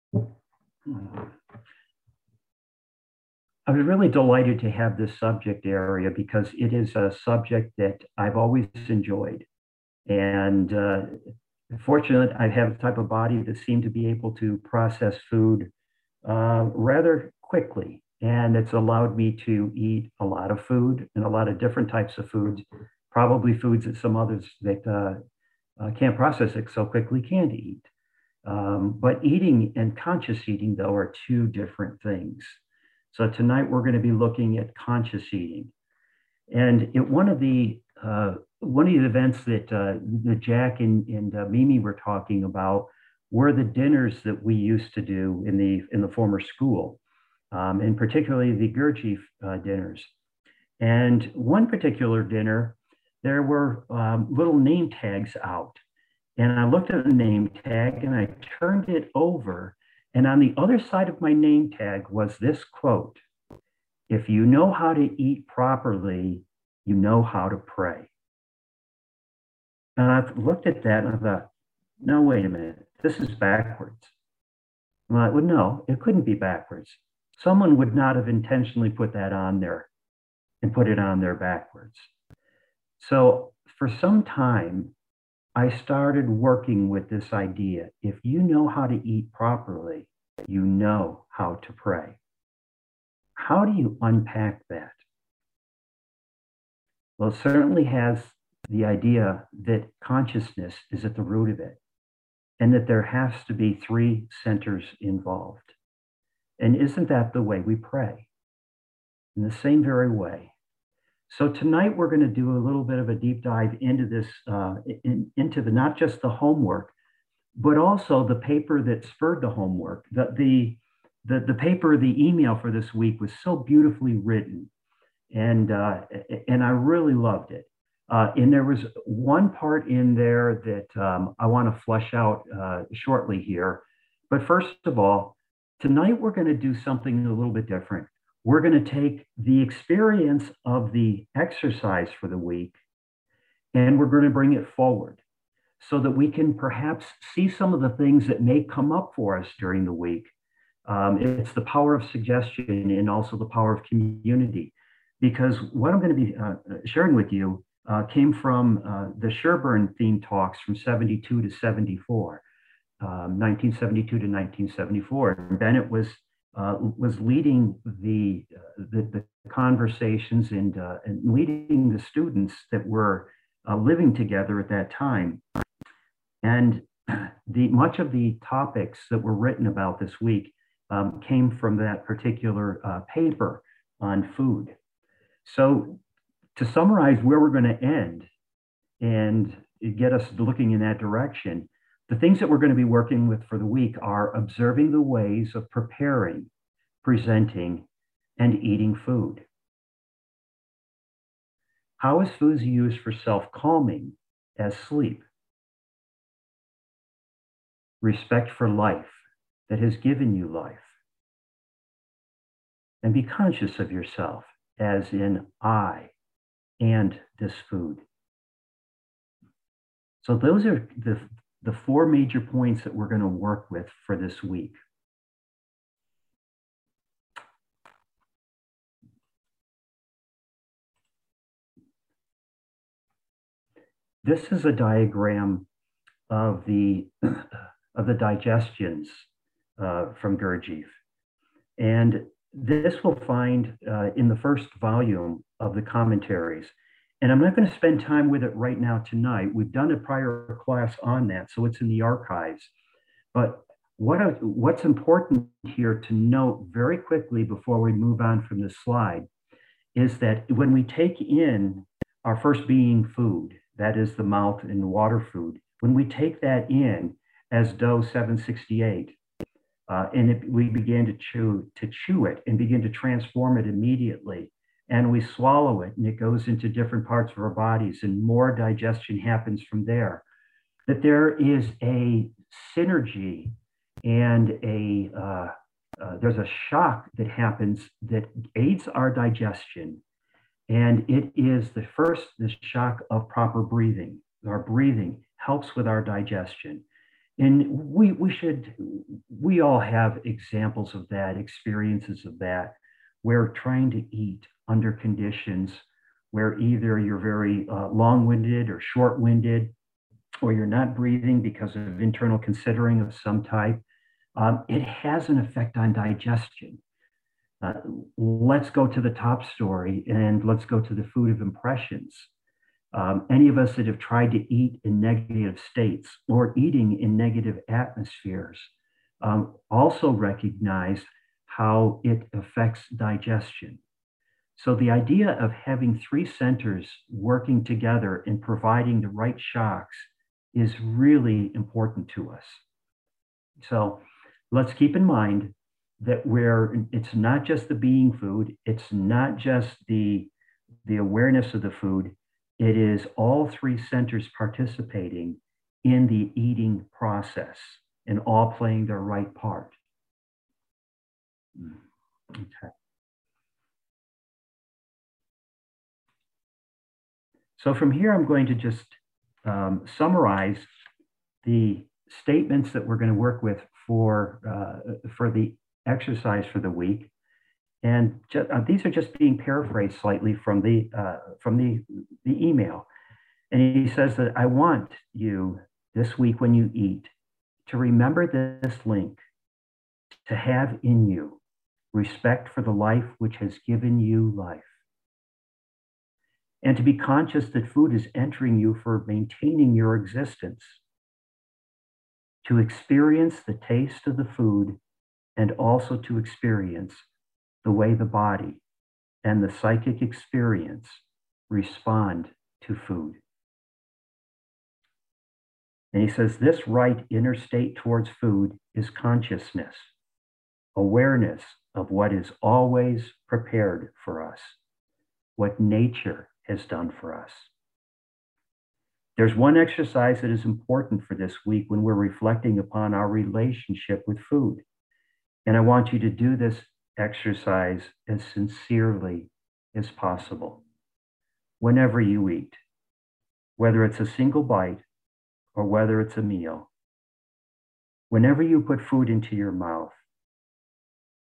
I was really delighted to have this subject area because it is a subject that I've always enjoyed. And uh, fortunately, I have a type of body that seemed to be able to process food uh, rather quickly. And it's allowed me to eat a lot of food and a lot of different types of foods, probably foods that some others that uh, uh, can't process it so quickly can't eat. Um, but eating and conscious eating, though, are two different things. So tonight we're going to be looking at conscious eating. And it, one of the uh, one of the events that, uh, that Jack and, and uh, Mimi were talking about were the dinners that we used to do in the in the former school, um, and particularly the Gurdjieff uh, dinners. And one particular dinner, there were um, little name tags out. And I looked at the name tag and I turned it over. And on the other side of my name tag was this quote: "If you know how to eat properly, you know how to pray." And I looked at that and I thought, no, wait a minute, this is backwards. I'm like, well, no, it couldn't be backwards. Someone would not have intentionally put that on there and put it on there backwards. So for some time, I started working with this idea. If you know how to eat properly, you know how to pray. How do you unpack that? Well, it certainly has the idea that consciousness is at the root of it, and that there has to be three centers involved. And isn't that the way we pray? In the same very way. So tonight we're going to do a little bit of a deep dive into this, uh, in, into the not just the homework, but also the paper that spurred the homework. The, the, the, the paper, the email for this week was so beautifully written, and, uh, and I really loved it. Uh, and there was one part in there that um, I want to flesh out uh, shortly here. But first of all, tonight we're going to do something a little bit different. We're going to take the experience of the exercise for the week and we're going to bring it forward so that we can perhaps see some of the things that may come up for us during the week Um, it's the power of suggestion and also the power of community. Because what I'm going to be uh, sharing with you uh, came from uh, the Sherburne theme talks from seventy-two to seventy-four, um, nineteen seventy-two to nineteen seventy-four. And Bennett was uh, was leading the, uh, the, the conversations and, uh, and leading the students that were uh, living together at that time. And the much of the topics that were written about this week um, came from that particular uh, paper on food. So to summarize where we're going to end and get us looking in that direction, the things that we're going to be working with for the week are observing the ways of preparing, presenting, and eating food. How is food used for self-calming as sleep? Respect for life that has given you life. And be conscious of yourself as in I and this food. So those are the, the four major points that we're going to work with for this week. This is a diagram of the, of the digestions uh, from Gurdjieff. And this we'll find uh, in the first volume of the commentaries. And I'm not going to spend time with it right now tonight. We've done a prior class on that, so it's in the archives. But what are, what's important here to note very quickly before we move on from this slide is that when we take in our first being food, that is the mouth and water food, when we take that in as Doe seven sixty-eight, Uh, and it, we begin to chew, to chew it and begin to transform it immediately. And we swallow it and it goes into different parts of our bodies and more digestion happens from there. That there is a synergy and a, uh, uh, there's a shock that happens that aids our digestion. And it is the first, the shock of proper breathing. Our breathing helps with our digestion. And we, we should, we all have examples of that, experiences of that, where trying to eat under conditions where either you're very uh, long-winded or short-winded, or you're not breathing because of internal considering of some type, um, it has an effect on digestion. Uh, let's go to the top story and let's go to the food of impressions. Um, any of us that have tried to eat in negative states or eating in negative atmospheres um, also recognize how it affects digestion. So the idea of having three centers working together and providing the right shocks is really important to us. So let's keep in mind that we're, it's not just the being food, it's not just the, the awareness of the food, it is all three centers participating in the eating process and all playing their right part. Okay. So from here, I'm going to just um, summarize the statements that we're going to work with for, uh, for the exercise for the week. And just, uh, these are just being paraphrased slightly from the, uh, from the, the email. And he says that I want you this week when you eat to remember this link, to have in you respect for the life which has given you life. And to be conscious that food is entering you for maintaining your existence. To experience the taste of the food and also to experience the way the body and the psychic experience respond to food. And he says this right inner state towards food is consciousness, awareness of what is always prepared for us, what nature has done for us. There's one exercise that is important for this week when we're reflecting upon our relationship with food. And I want you to do this exercise as sincerely as possible. Whenever you eat, whether it's a single bite or whether it's a meal, whenever you put food into your mouth,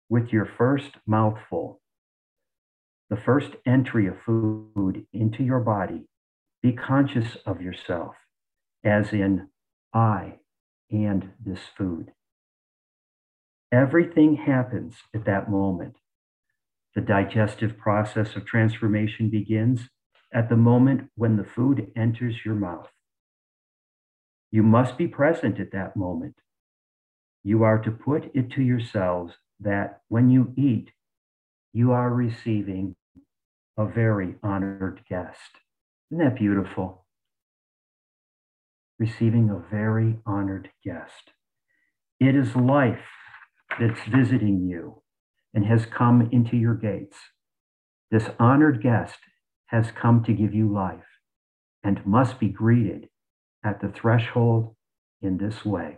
with your first mouthful, the first entry of food into your body, be conscious of yourself, as in, I and this food. Everything happens at that moment. The digestive process of transformation begins at the moment when the food enters your mouth. You must be present at that moment. You are to put it to yourselves that when you eat, you are receiving a very honored guest. Isn't that beautiful? Receiving a very honored guest. It is life that's visiting you and has come into your gates. This honored guest has come to give you life and must be greeted at the threshold in this way.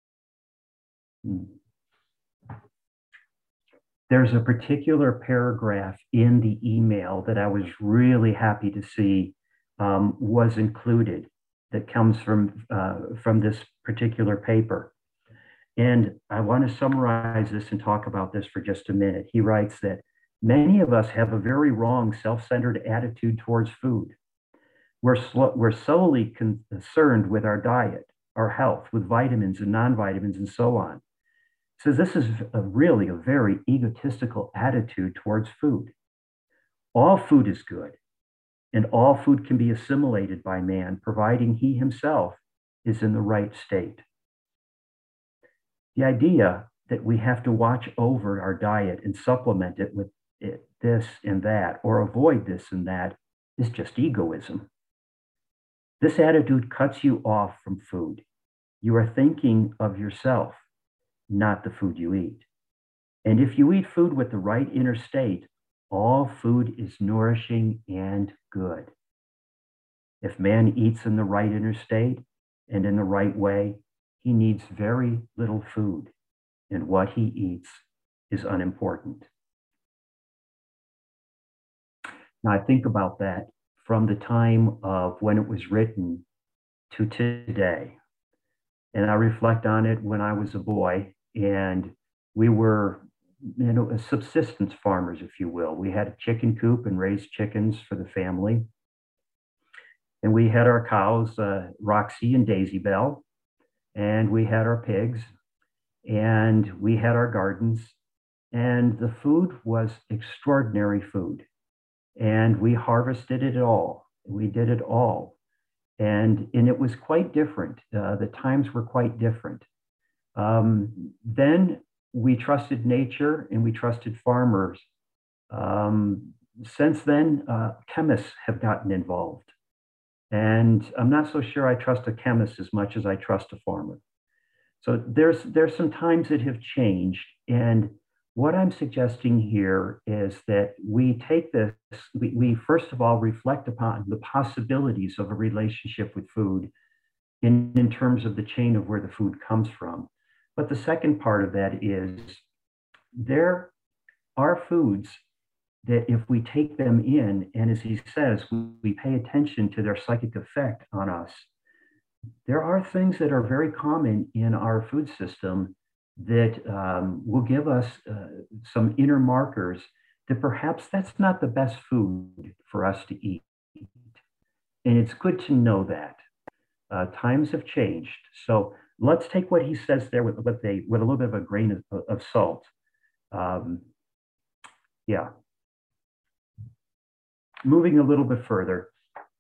There's a particular paragraph in the email that I was really happy to see um, was included that comes from, uh, from this particular paper. And I want to summarize this and talk about this for just a minute. He writes that many of us have a very wrong self-centered attitude towards food. We're, sl- we're solely concerned with our diet, our health, with vitamins and non-vitamins and so on. So this is a really a very egotistical attitude towards food. All food is good, and all food can be assimilated by man, providing he himself is in the right state. The idea that we have to watch over our diet and supplement it with it, this and that, or avoid this and that, is just egoism. This attitude cuts you off from food. You are thinking of yourself, not the food you eat. And if you eat food with the right inner state, all food is nourishing and good. If man eats in the right inner state and in the right way, he needs very little food, and what he eats is unimportant. Now, I think about that from the time of when it was written to today. And I reflect on it when I was a boy, and we were, you know, subsistence farmers, if you will. We had a chicken coop and raised chickens for the family. And we had our cows, uh, Roxy and Daisy Bell, and we had our pigs, and we had our gardens, and the food was extraordinary food. And we harvested it all. We did it all. And, and it was quite different. Uh, the times were quite different. Um, then we trusted nature and we trusted farmers. Um, since then, uh, chemists have gotten involved. And I'm not so sure I trust a chemist as much as I trust a farmer. So there's, there's some times that have changed. And what I'm suggesting here is that we take this, we, we first of all reflect upon the possibilities of a relationship with food in, in terms of the chain of where the food comes from. But the second part of that is there are foods that if we take them in, and as he says, we, we pay attention to their psychic effect on us, there are things that are very common in our food system that um, will give us uh, some inner markers that perhaps that's not the best food for us to eat. And it's good to know that. Uh, times have changed. So let's take what he says there with, with, a, with a little bit of a grain of, of salt. Um, yeah. Moving a little bit further.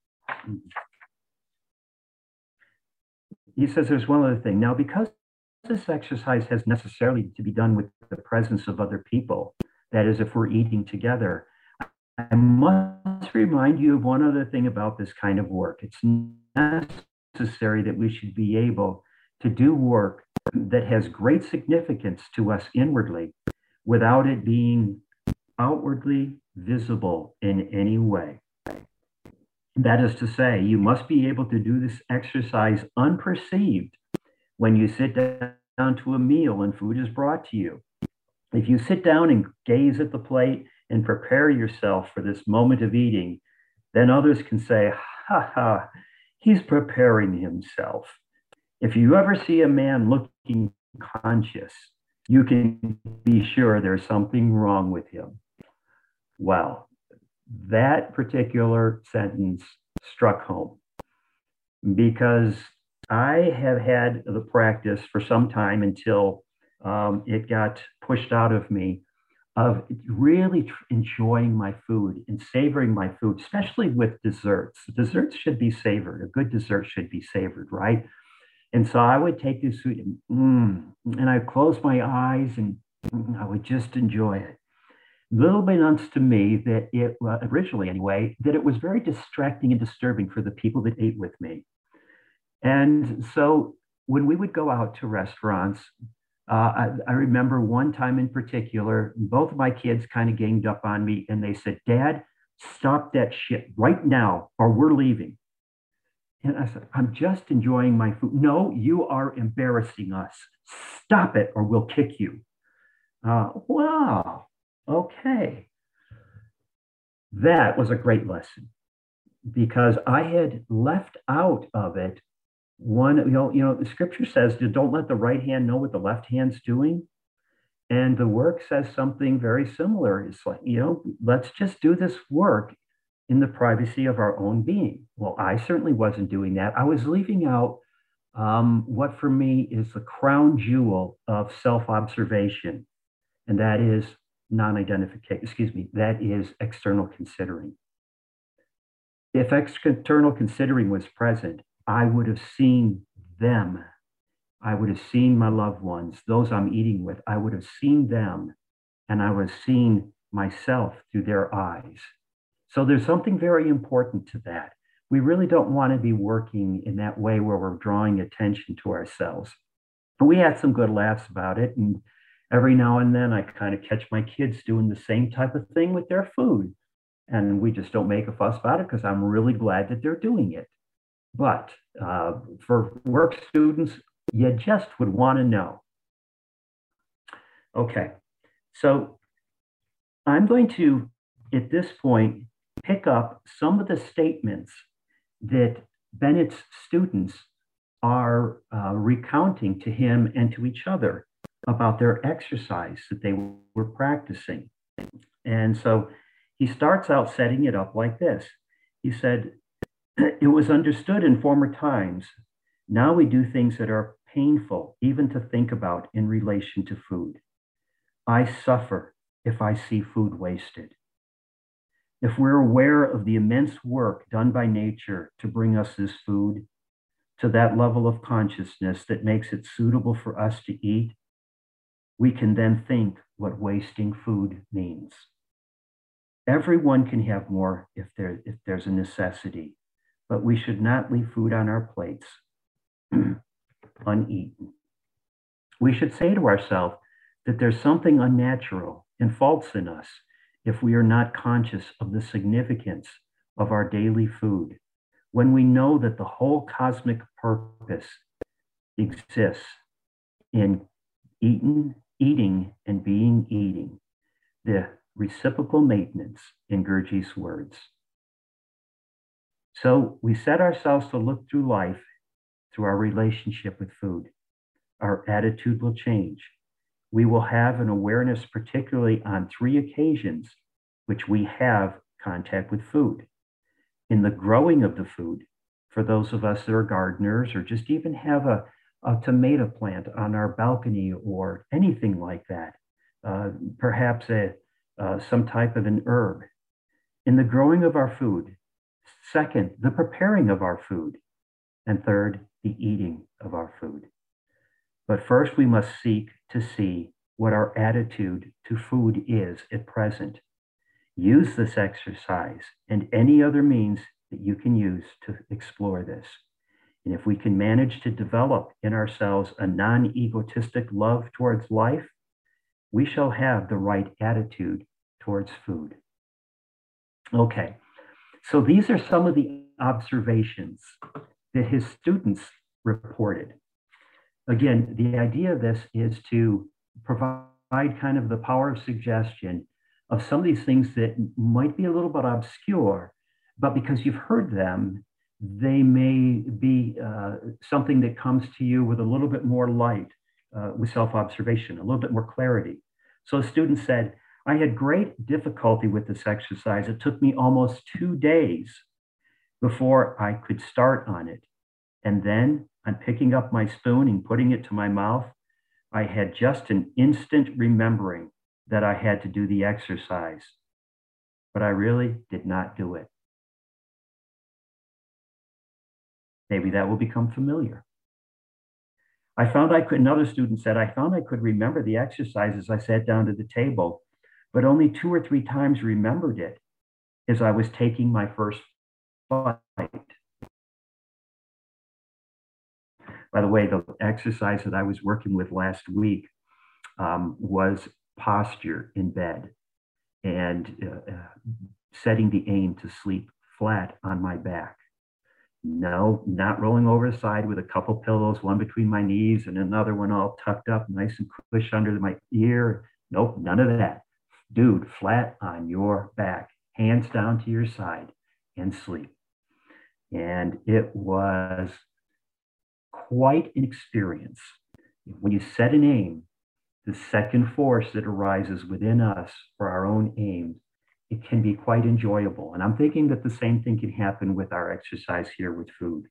He says there's one other thing. Now, because this exercise has necessarily to be done with the presence of other people, that is, if we're eating together, I must remind you of one other thing about this kind of work. It's necessary that we should be able to do work that has great significance to us inwardly without it being outwardly visible in any way. That is to say, you must be able to do this exercise unperceived when you sit down to a meal and food is brought to you. If you sit down and gaze at the plate and prepare yourself for this moment of eating, then others can say, ha ha, he's preparing himself. If you ever see a man looking conscious, you can be sure there's something wrong with him. Well, that particular sentence struck home because I have had the practice for some time until um, it got pushed out of me of really tr- enjoying my food and savoring my food, especially with desserts. Desserts should be savored. A good dessert should be savored, right? And so I would take this food and, mm, and I'd close my eyes and mm, I would just enjoy it. Little bit unbeknownst to me that it, uh, originally anyway, that it was very distracting and disturbing for the people that ate with me. And so when we would go out to restaurants, uh, I, I remember one time in particular, both of my kids kind of ganged up on me and they said, "Dad, stop that shit right now or we're leaving." And I said, "I'm just enjoying my food." "No, you are embarrassing us. Stop it or we'll kick you." Uh, wow, okay. That was a great lesson because I had left out of it one, you know, you know, the scripture says, don't let the right hand know what the left hand's doing. And the work says something very similar. It's like, you know, let's just do this work in the privacy of our own being. Well, I certainly wasn't doing that. I was leaving out um, what for me is the crown jewel of self-observation, and that is non-identification, excuse me, that is external considering. If external considering was present, I would have seen them. I would have seen my loved ones, those I'm eating with. I would have seen them, and I would have seen myself through their eyes. So there's something very important to that. We really don't want to be working in that way where we're drawing attention to ourselves. But we had some good laughs about it. And every now and then I kind of catch my kids doing the same type of thing with their food. And we just don't make a fuss about it because I'm really glad that they're doing it. But uh, for work students, you just would want to know. Okay, so I'm going to, at this point, pick up some of the statements that Bennett's students are uh, recounting to him and to each other about their exercise that they were practicing. And so he starts out setting it up like this. He said, "It was understood in former times. Now we do things that are painful even to think about in relation to food. I suffer if I see food wasted. If we're aware of the immense work done by nature to bring us this food to that level of consciousness that makes it suitable for us to eat, we can then think what wasting food means. Everyone can have more if, there, if there's a necessity, but we should not leave food on our plates uneaten. We should say to ourselves that there's something unnatural and false in us if we are not conscious of the significance of our daily food, when we know that the whole cosmic purpose exists in eating, eating and being eating, the reciprocal maintenance in Gurdjieff's words. So we set ourselves to look through life through our relationship with food. Our attitude will change. We will have an awareness, particularly on three occasions, which we have contact with food. In the growing of the food, for those of us that are gardeners or just even have a, a tomato plant on our balcony or anything like that, uh, perhaps a, uh, some type of an herb. In the growing of our food. Second, the preparing of our food. And third, the eating of our food. But first, we must seek to see what our attitude to food is at present. Use this exercise and any other means that you can use to explore this. And if we can manage to develop in ourselves a non-egotistic love towards life, we shall have the right attitude towards food. Okay, so these are some of the observations that his students reported. Again, the idea of this is to provide kind of the power of suggestion of some of these things that might be a little bit obscure, but because you've heard them, they may be uh, something that comes to you with a little bit more light uh, with self-observation, a little bit more clarity. So the student said, I had great difficulty with this exercise. It took me almost two days before I could start on it. And then on picking up my spoon and putting it to my mouth, I had just an instant remembering that I had to do the exercise, but I really did not do it. Maybe that will become familiar. I found I could, another student said, I found I could remember the exercise as I sat down to the table, but only two or three times remembered it as I was taking my first bite. By the way, the exercise that I was working with last week um, was posture in bed and uh, setting the aim to sleep flat on my back. No, not rolling over the side with a couple pillows, one between my knees and another one all tucked up, nice and cushy under my ear. Nope, none of that. Dude, flat on your back, hands down to your side, and sleep. And it was quite an experience. When you set an aim, the second force that arises within us for our own aims, it can be quite enjoyable. And I'm thinking that the same thing can happen with our exercise here with food.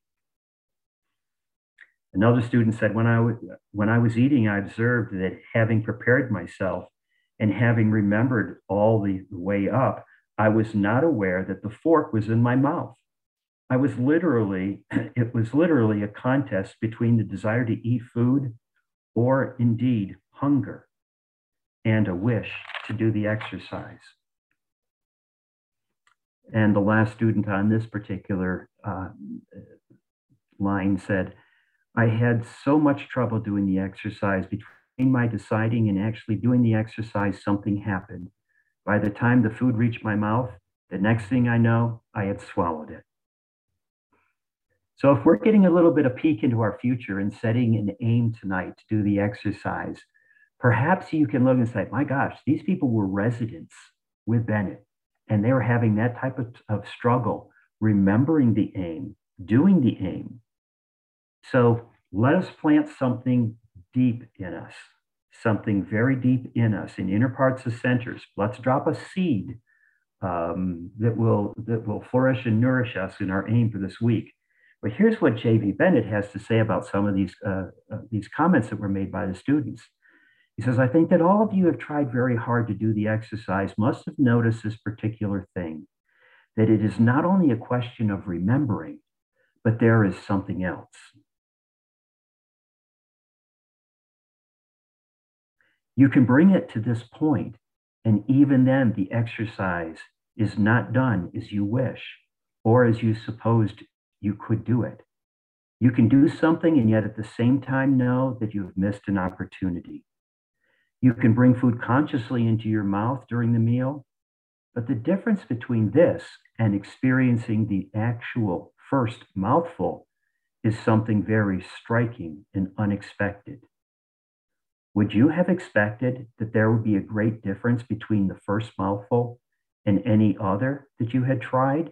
Another student said, when I, when I was eating, I observed that having prepared myself and having remembered all the way up, I was not aware that the fork was in my mouth. I was literally, it was literally a contest between the desire to eat food or indeed hunger and a wish to do the exercise. And the last student on this particular uh, line said, I had so much trouble doing the exercise. Between my deciding and actually doing the exercise, something happened. By the time the food reached my mouth, the next thing I know, I had swallowed it. So if we're getting a little bit of peek into our future and setting an aim tonight to do the exercise, perhaps you can look and say, my gosh, these people were residents with Bennett, and they were having that type of, of struggle, remembering the aim, doing the aim. So let us plant something deep in us, something very deep in us, in inner parts of centers. Let's drop a seed um, that will, that will flourish and nourish us in our aim for this week. But here's what J V Bennett has to say about some of these, uh, uh, these comments that were made by the students. He says, I think that all of you have tried very hard to do the exercise must have noticed this particular thing, that it is not only a question of remembering, but there is something else. You can bring it to this point, and even then the exercise is not done as you wish, or as you supposed you could do it. You can do something and yet at the same time know that you have missed an opportunity. You can bring food consciously into your mouth during the meal, but the difference between this and experiencing the actual first mouthful is something very striking and unexpected. Would you have expected that there would be a great difference between the first mouthful and any other that you had tried?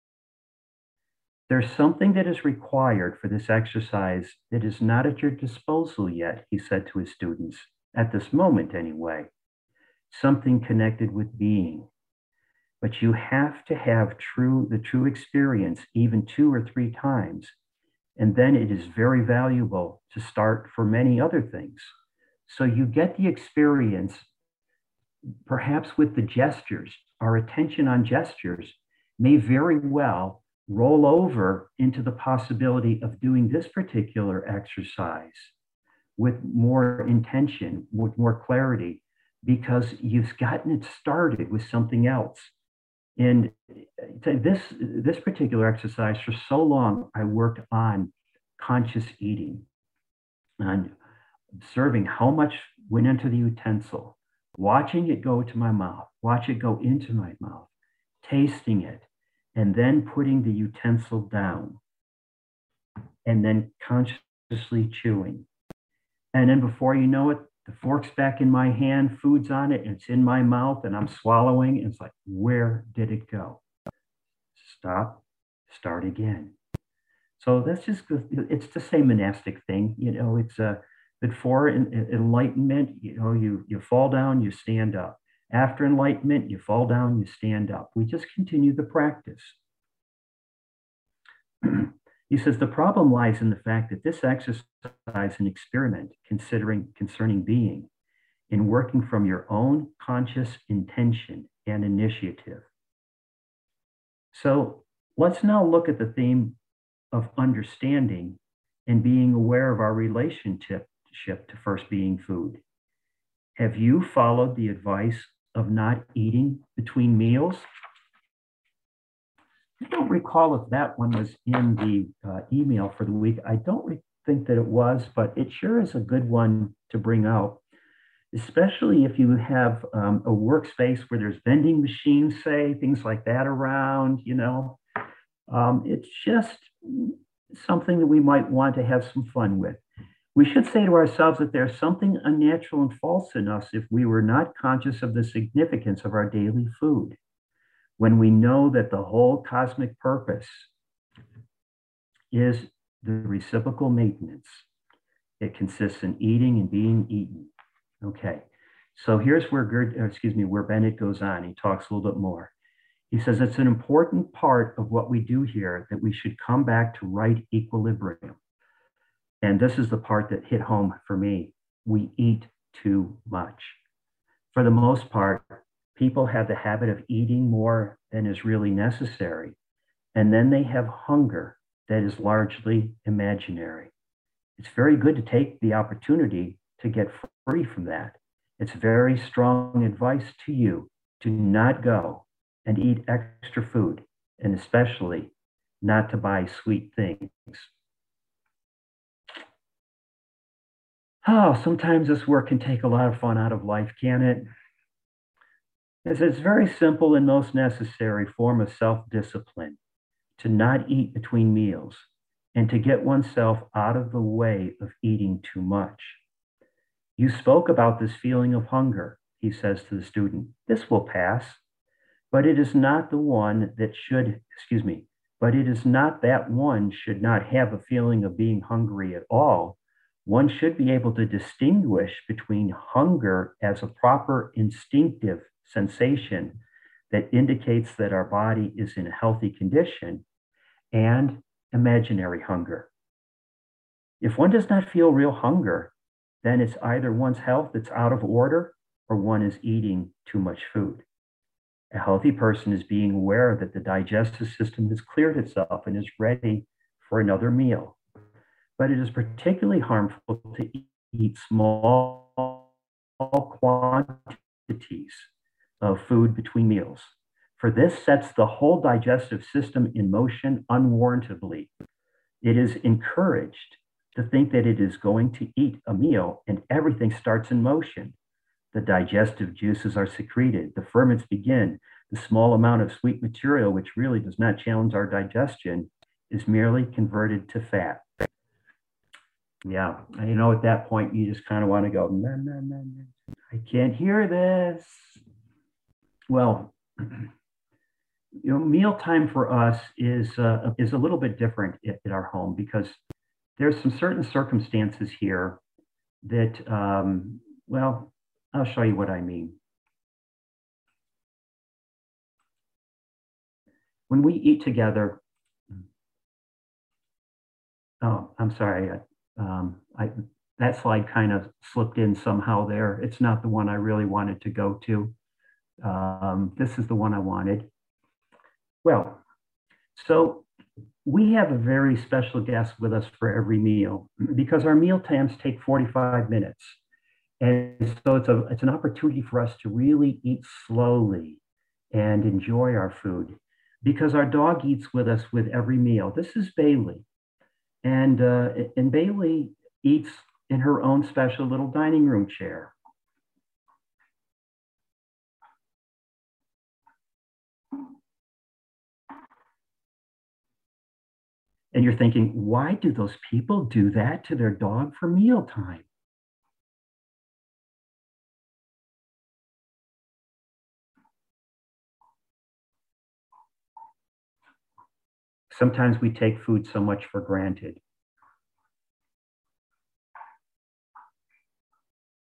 There's something that is required for this exercise that is not at your disposal yet, he said to his students, at this moment anyway. Something connected with being. But you have to have true, the true experience even two or three times. And then it is very valuable to start for many other things. So you get the experience, perhaps with the gestures. Our attention on gestures may very well roll over into the possibility of doing this particular exercise with more intention, with more clarity, because you've gotten it started with something else. And this, this particular exercise, for so long, I worked on conscious eating and observing how much went into the utensil, watching it go to my mouth, watch it go into my mouth, tasting it, and then putting the utensil down, and then consciously chewing. And then before you know it, the fork's back in my hand, food's on it, and it's in my mouth, and I'm swallowing, and it's like, where did it go? Stop, start again. So that's just, it's the same monastic thing. You know, it's uh, Before enlightenment, you know, you, you fall down, you stand up. After enlightenment, you fall down, you stand up. We just continue the practice. He says the problem lies in the fact that this exercise and experiment considering concerning being in working from your own conscious intention and initiative. So let's now look at the theme of understanding and being aware of our relationship to first being food. Have you followed the advice of not eating between meals? I don't recall if that one was in the uh, email for the week. I don't think that it was, but it sure is a good one to bring out, especially if you have um, a workspace where there's vending machines, say, things like that around, you know. Um, it's just something that we might want to have some fun with. We should say to ourselves that there's something unnatural and false in us if we were not conscious of the significance of our daily food. When we know that the whole cosmic purpose is the reciprocal maintenance, it consists in eating and being eaten. Okay, so here's where Gerd, excuse me, where Bennett goes on. He talks a little bit more. He says it's an important part of what we do here that we should come back to right equilibrium. And this is the part that hit home for me. We eat too much. For the most part, people have the habit of eating more than is really necessary. And then they have hunger that is largely imaginary. It's very good to take the opportunity to get free from that. It's very strong advice to you to not go and eat extra food, and especially not to buy sweet things. Oh, sometimes this work can take a lot of fun out of life, can it? It's a very simple and most necessary form of self-discipline to not eat between meals and to get oneself out of the way of eating too much. You spoke about this feeling of hunger, he says to the student. This will pass, but it is not the one that should, excuse me, but it is not that one should not have a feeling of being hungry at all. One should be able to distinguish between hunger as a proper instinctive sensation that indicates that our body is in a healthy condition and imaginary hunger. If one does not feel real hunger, then it's either one's health that's out of order or one is eating too much food. A healthy person is being aware that the digestive system has cleared itself and is ready for another meal. But it is particularly harmful to eat small quantities of food between meals, for this sets the whole digestive system in motion unwarrantably. It is encouraged to think that it is going to eat a meal and everything starts in motion. The digestive juices are secreted, the ferments begin, the small amount of sweet material, which really does not challenge our digestion, is merely converted to fat. Yeah, and you know, at that point, you just kind of want to go, nah, nah, nah, nah. I can't hear this. Well, you know, mealtime for us is uh, is a little bit different at, at our home because there's some certain circumstances here that, um, well, I'll show you what I mean. When we eat together, oh, I'm sorry, I, um, I, that slide kind of slipped in somehow there. It's not the one I really wanted to go to. Um, this is the one I wanted. Well, so we have a very special guest with us for every meal because our meal times take forty-five minutes. And so it's, a, it's an opportunity for us to really eat slowly and enjoy our food because our dog eats with us with every meal. This is Bailey. And, uh, and Bailey eats in her own special little dining room chair. And you're thinking, why do those people do that to their dog for mealtime? Sometimes we take food so much for granted.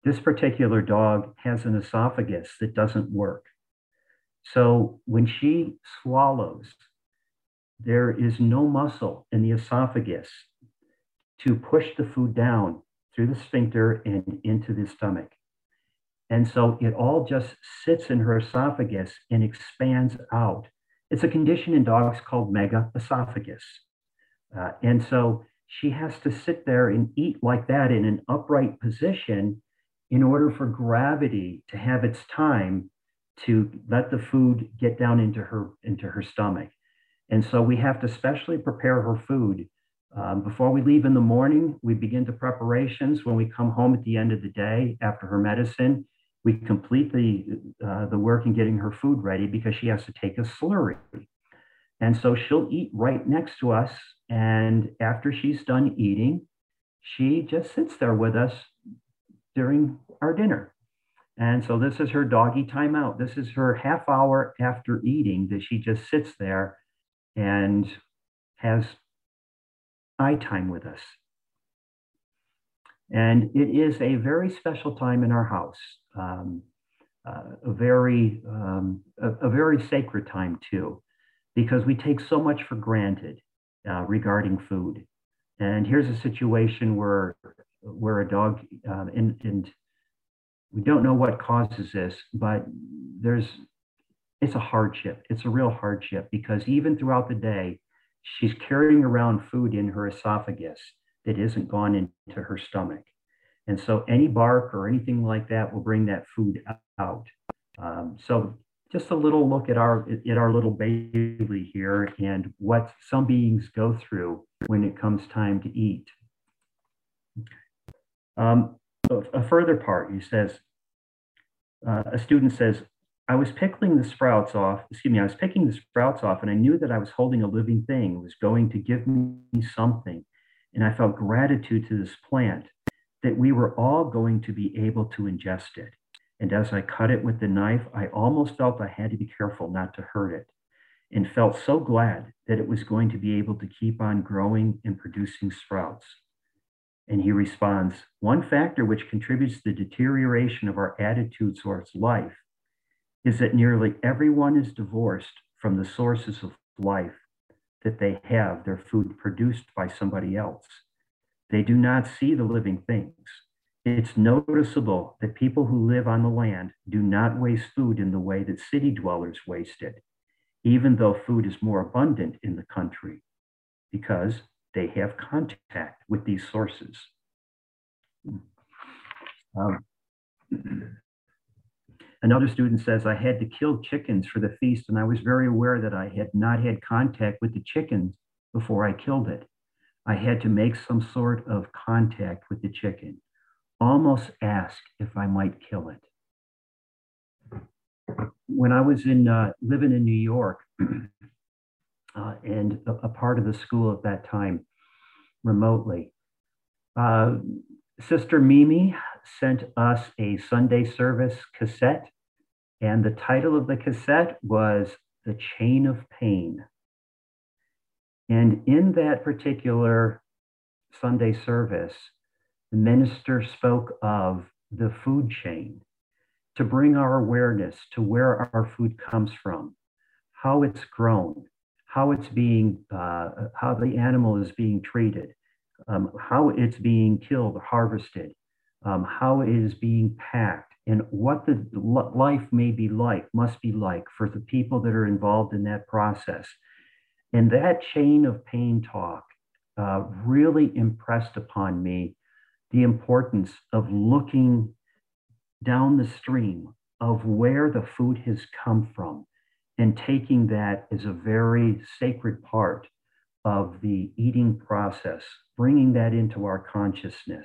This particular dog has an esophagus that doesn't work. So when she swallows, there is no muscle in the esophagus to push the food down through the sphincter and into the stomach. And so it all just sits in her esophagus and expands out. It's a condition in dogs called megaesophagus. Uh, and so she has to sit there and eat like that in an upright position in order for gravity to have its time to let the food get down into her, into her stomach. And so we have to specially prepare her food. Um, before we leave in the morning, we begin the preparations. When we come home at the end of the day after her medicine, we complete the, uh, the work in getting her food ready because she has to take a slurry. And so she'll eat right next to us. And after she's done eating, she just sits there with us during our dinner. And so this is her doggy timeout. This is her half hour after eating that she just sits there and has eye time with us. And it is a very special time in our house, um, uh, a very, um, a, a very sacred time too, because we take so much for granted uh, regarding food. And here's a situation where, where a dog, uh, and, and we don't know what causes this, but there's, it's a hardship. It's a real hardship because even throughout the day, she's carrying around food in her esophagus that isn't gone into her stomach. And so any bark or anything like that will bring that food out. Um, so just a little look at our, at our little Bailey here and what some beings go through when it comes time to eat. Um, a, a further part, he says, uh, a student says, I was pickling the sprouts off, excuse me, I was picking the sprouts off and I knew that I was holding a living thing. It was going to give me something. And I felt gratitude to this plant that we were all going to be able to ingest it. And as I cut it with the knife, I almost felt I had to be careful not to hurt it and felt so glad that it was going to be able to keep on growing and producing sprouts. And he responds, one factor which contributes to the deterioration of our attitude towards life is that nearly everyone is divorced from the sources of life that they have their food produced by somebody else. They do not see the living things. It's noticeable that people who live on the land do not waste food in the way that city dwellers waste it, even though food is more abundant in the country, because they have contact with these sources. Um, Another student says, I had to kill chickens for the feast, and I was very aware that I had not had contact with the chicken before I killed it. I had to make some sort of contact with the chicken, almost ask if I might kill it. When I was in uh, living in New York, uh, and a, a part of the school at that time, remotely, uh, Sister Mimi sent us a Sunday service cassette, and the title of the cassette was The Chain of Pain. And in that particular Sunday service, the minister spoke of the food chain to bring our awareness to where our food comes from, how it's grown, how it's being, uh, how the animal is being treated, um, how it's being killed or harvested, um, how it is being packed, and what the life may be like, must be like for the people that are involved in that process. And that chain of pain talk uh, really impressed upon me the importance of looking down the stream of where the food has come from and taking that as a very sacred part of the eating process, bringing that into our consciousness.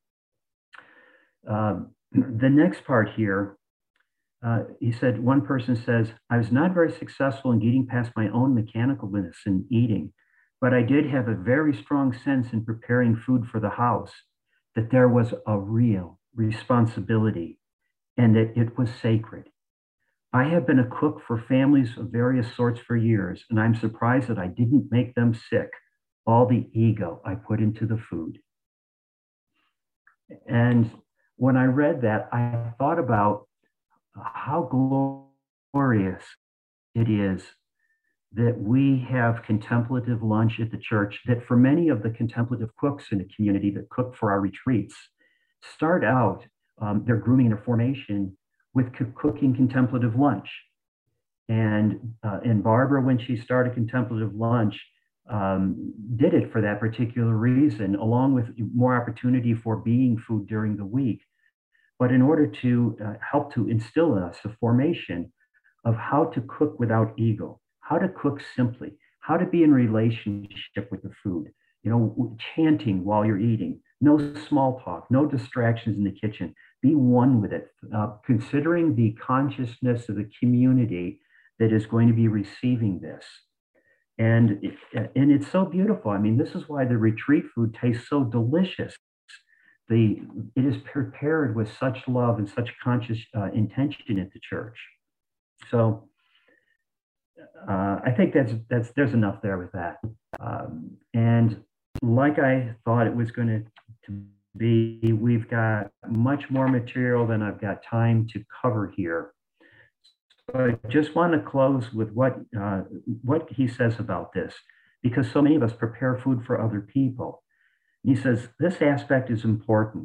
Uh, the next part here, uh, he said, one person says, I was not very successful in getting past my own mechanicalness in eating, but I did have a very strong sense in preparing food for the house that there was a real responsibility and that it was sacred. I have been a cook for families of various sorts for years, and I'm surprised that I didn't make them sick, all the ego I put into the food. And when I read that, I thought about how glorious it is that we have contemplative lunch at the church, that for many of the contemplative cooks in the community that cook for our retreats, start out um, their grooming and their formation with co- cooking contemplative lunch. And, uh, and Barbara, when she started contemplative lunch, um, did it for that particular reason, along with more opportunity for being food during the week. But in order to uh, help to instill in us the formation of how to cook without ego, how to cook simply, how to be in relationship with the food, you know, chanting while you're eating, no small talk, no distractions in the kitchen, be one with it, uh, considering the consciousness of the community that is going to be receiving this. And, it, and it's so beautiful. I mean, this is why the retreat food tastes so delicious. The, it is prepared with such love and such conscious uh, intention at the church. So uh, I think that's, that's, there's enough there with that. Um, and like I thought it was going to, to be, we've got much more material than I've got time to cover here. So I just want to close with what, uh, what he says about this, because so many of us prepare food for other people. He says, this aspect is important.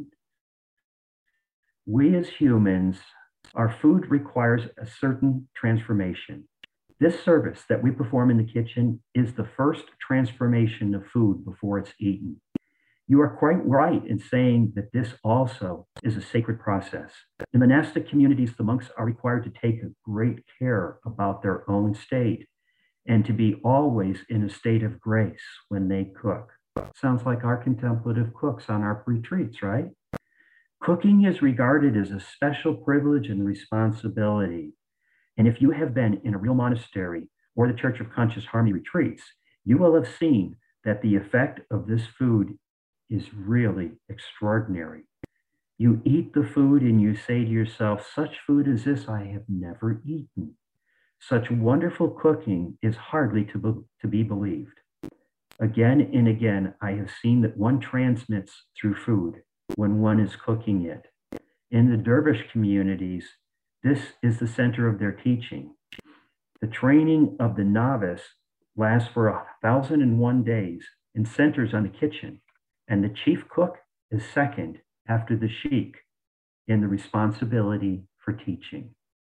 We as humans, our food requires a certain transformation. This service that we perform in the kitchen is the first transformation of food before it's eaten. You are quite right in saying that this also is a sacred process. In monastic communities, the monks are required to take great care about their own state and to be always in a state of grace when they cook. Sounds like our contemplative cooks on our retreats, right? Cooking is regarded as a special privilege and responsibility. And if you have been in a real monastery or the Church of Conscious Harmony retreats, you will have seen that the effect of this food is really extraordinary. You eat the food and you say to yourself, such food as this I have never eaten. Such wonderful cooking is hardly to be, to be believed. Again and again, I have seen that one transmits through food when one is cooking it. In the dervish communities, this is the center of their teaching. The training of the novice lasts for a thousand and one days and centers on the kitchen, and the chief cook is second after the sheikh in the responsibility for teaching.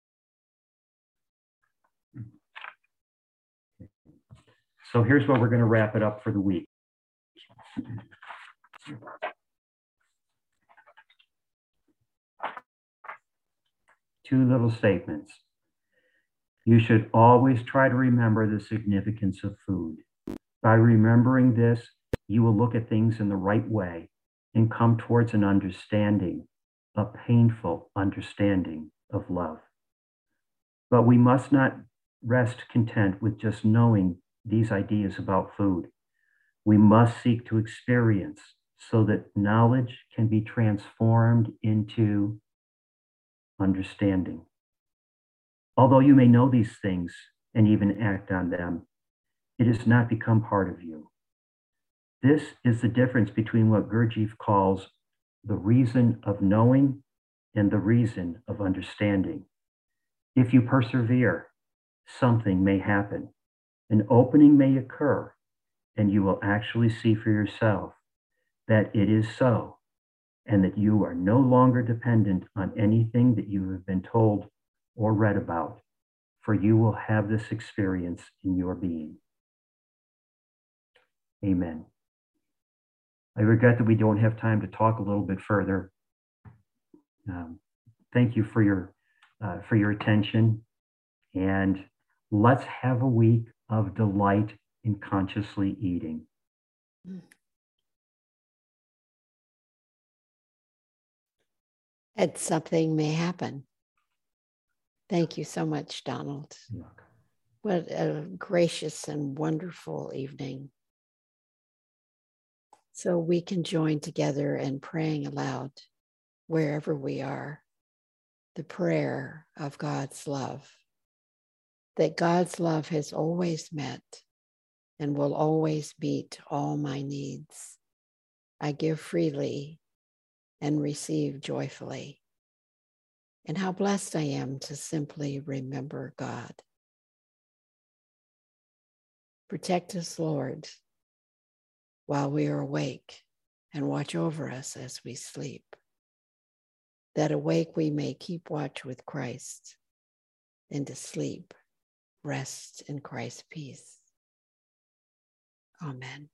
So here's where we're going to wrap it up for the week. Two little statements. You should always try to remember the significance of food. By remembering this, you will look at things in the right way and come towards an understanding, a painful understanding of love. But we must not rest content with just knowing these ideas about food. We must seek to experience so that knowledge can be transformed into understanding. Although you may know these things and even act on them, it has not become part of you. This is the difference between what Gurdjieff calls the reason of knowing and the reason of understanding. If you persevere, something may happen. An opening may occur, and you will actually see for yourself that it is so, and that you are no longer dependent on anything that you have been told or read about, for you will have this experience in your being. Amen. I regret that we don't have time to talk a little bit further. Um, thank you for your, uh, for your attention, and let's have a week of delight in consciously eating. And something may happen. Thank you so much, Donald. What a gracious and wonderful evening. So we can join together in praying aloud wherever we are, the prayer of God's love, that God's love has always met and will always meet all my needs. I give freely and receive joyfully. And how blessed I am to simply remember God. Protect us, Lord, while we are awake, and watch over us as we sleep, that awake we may keep watch with Christ, and to sleep, rest in Christ's peace. Amen.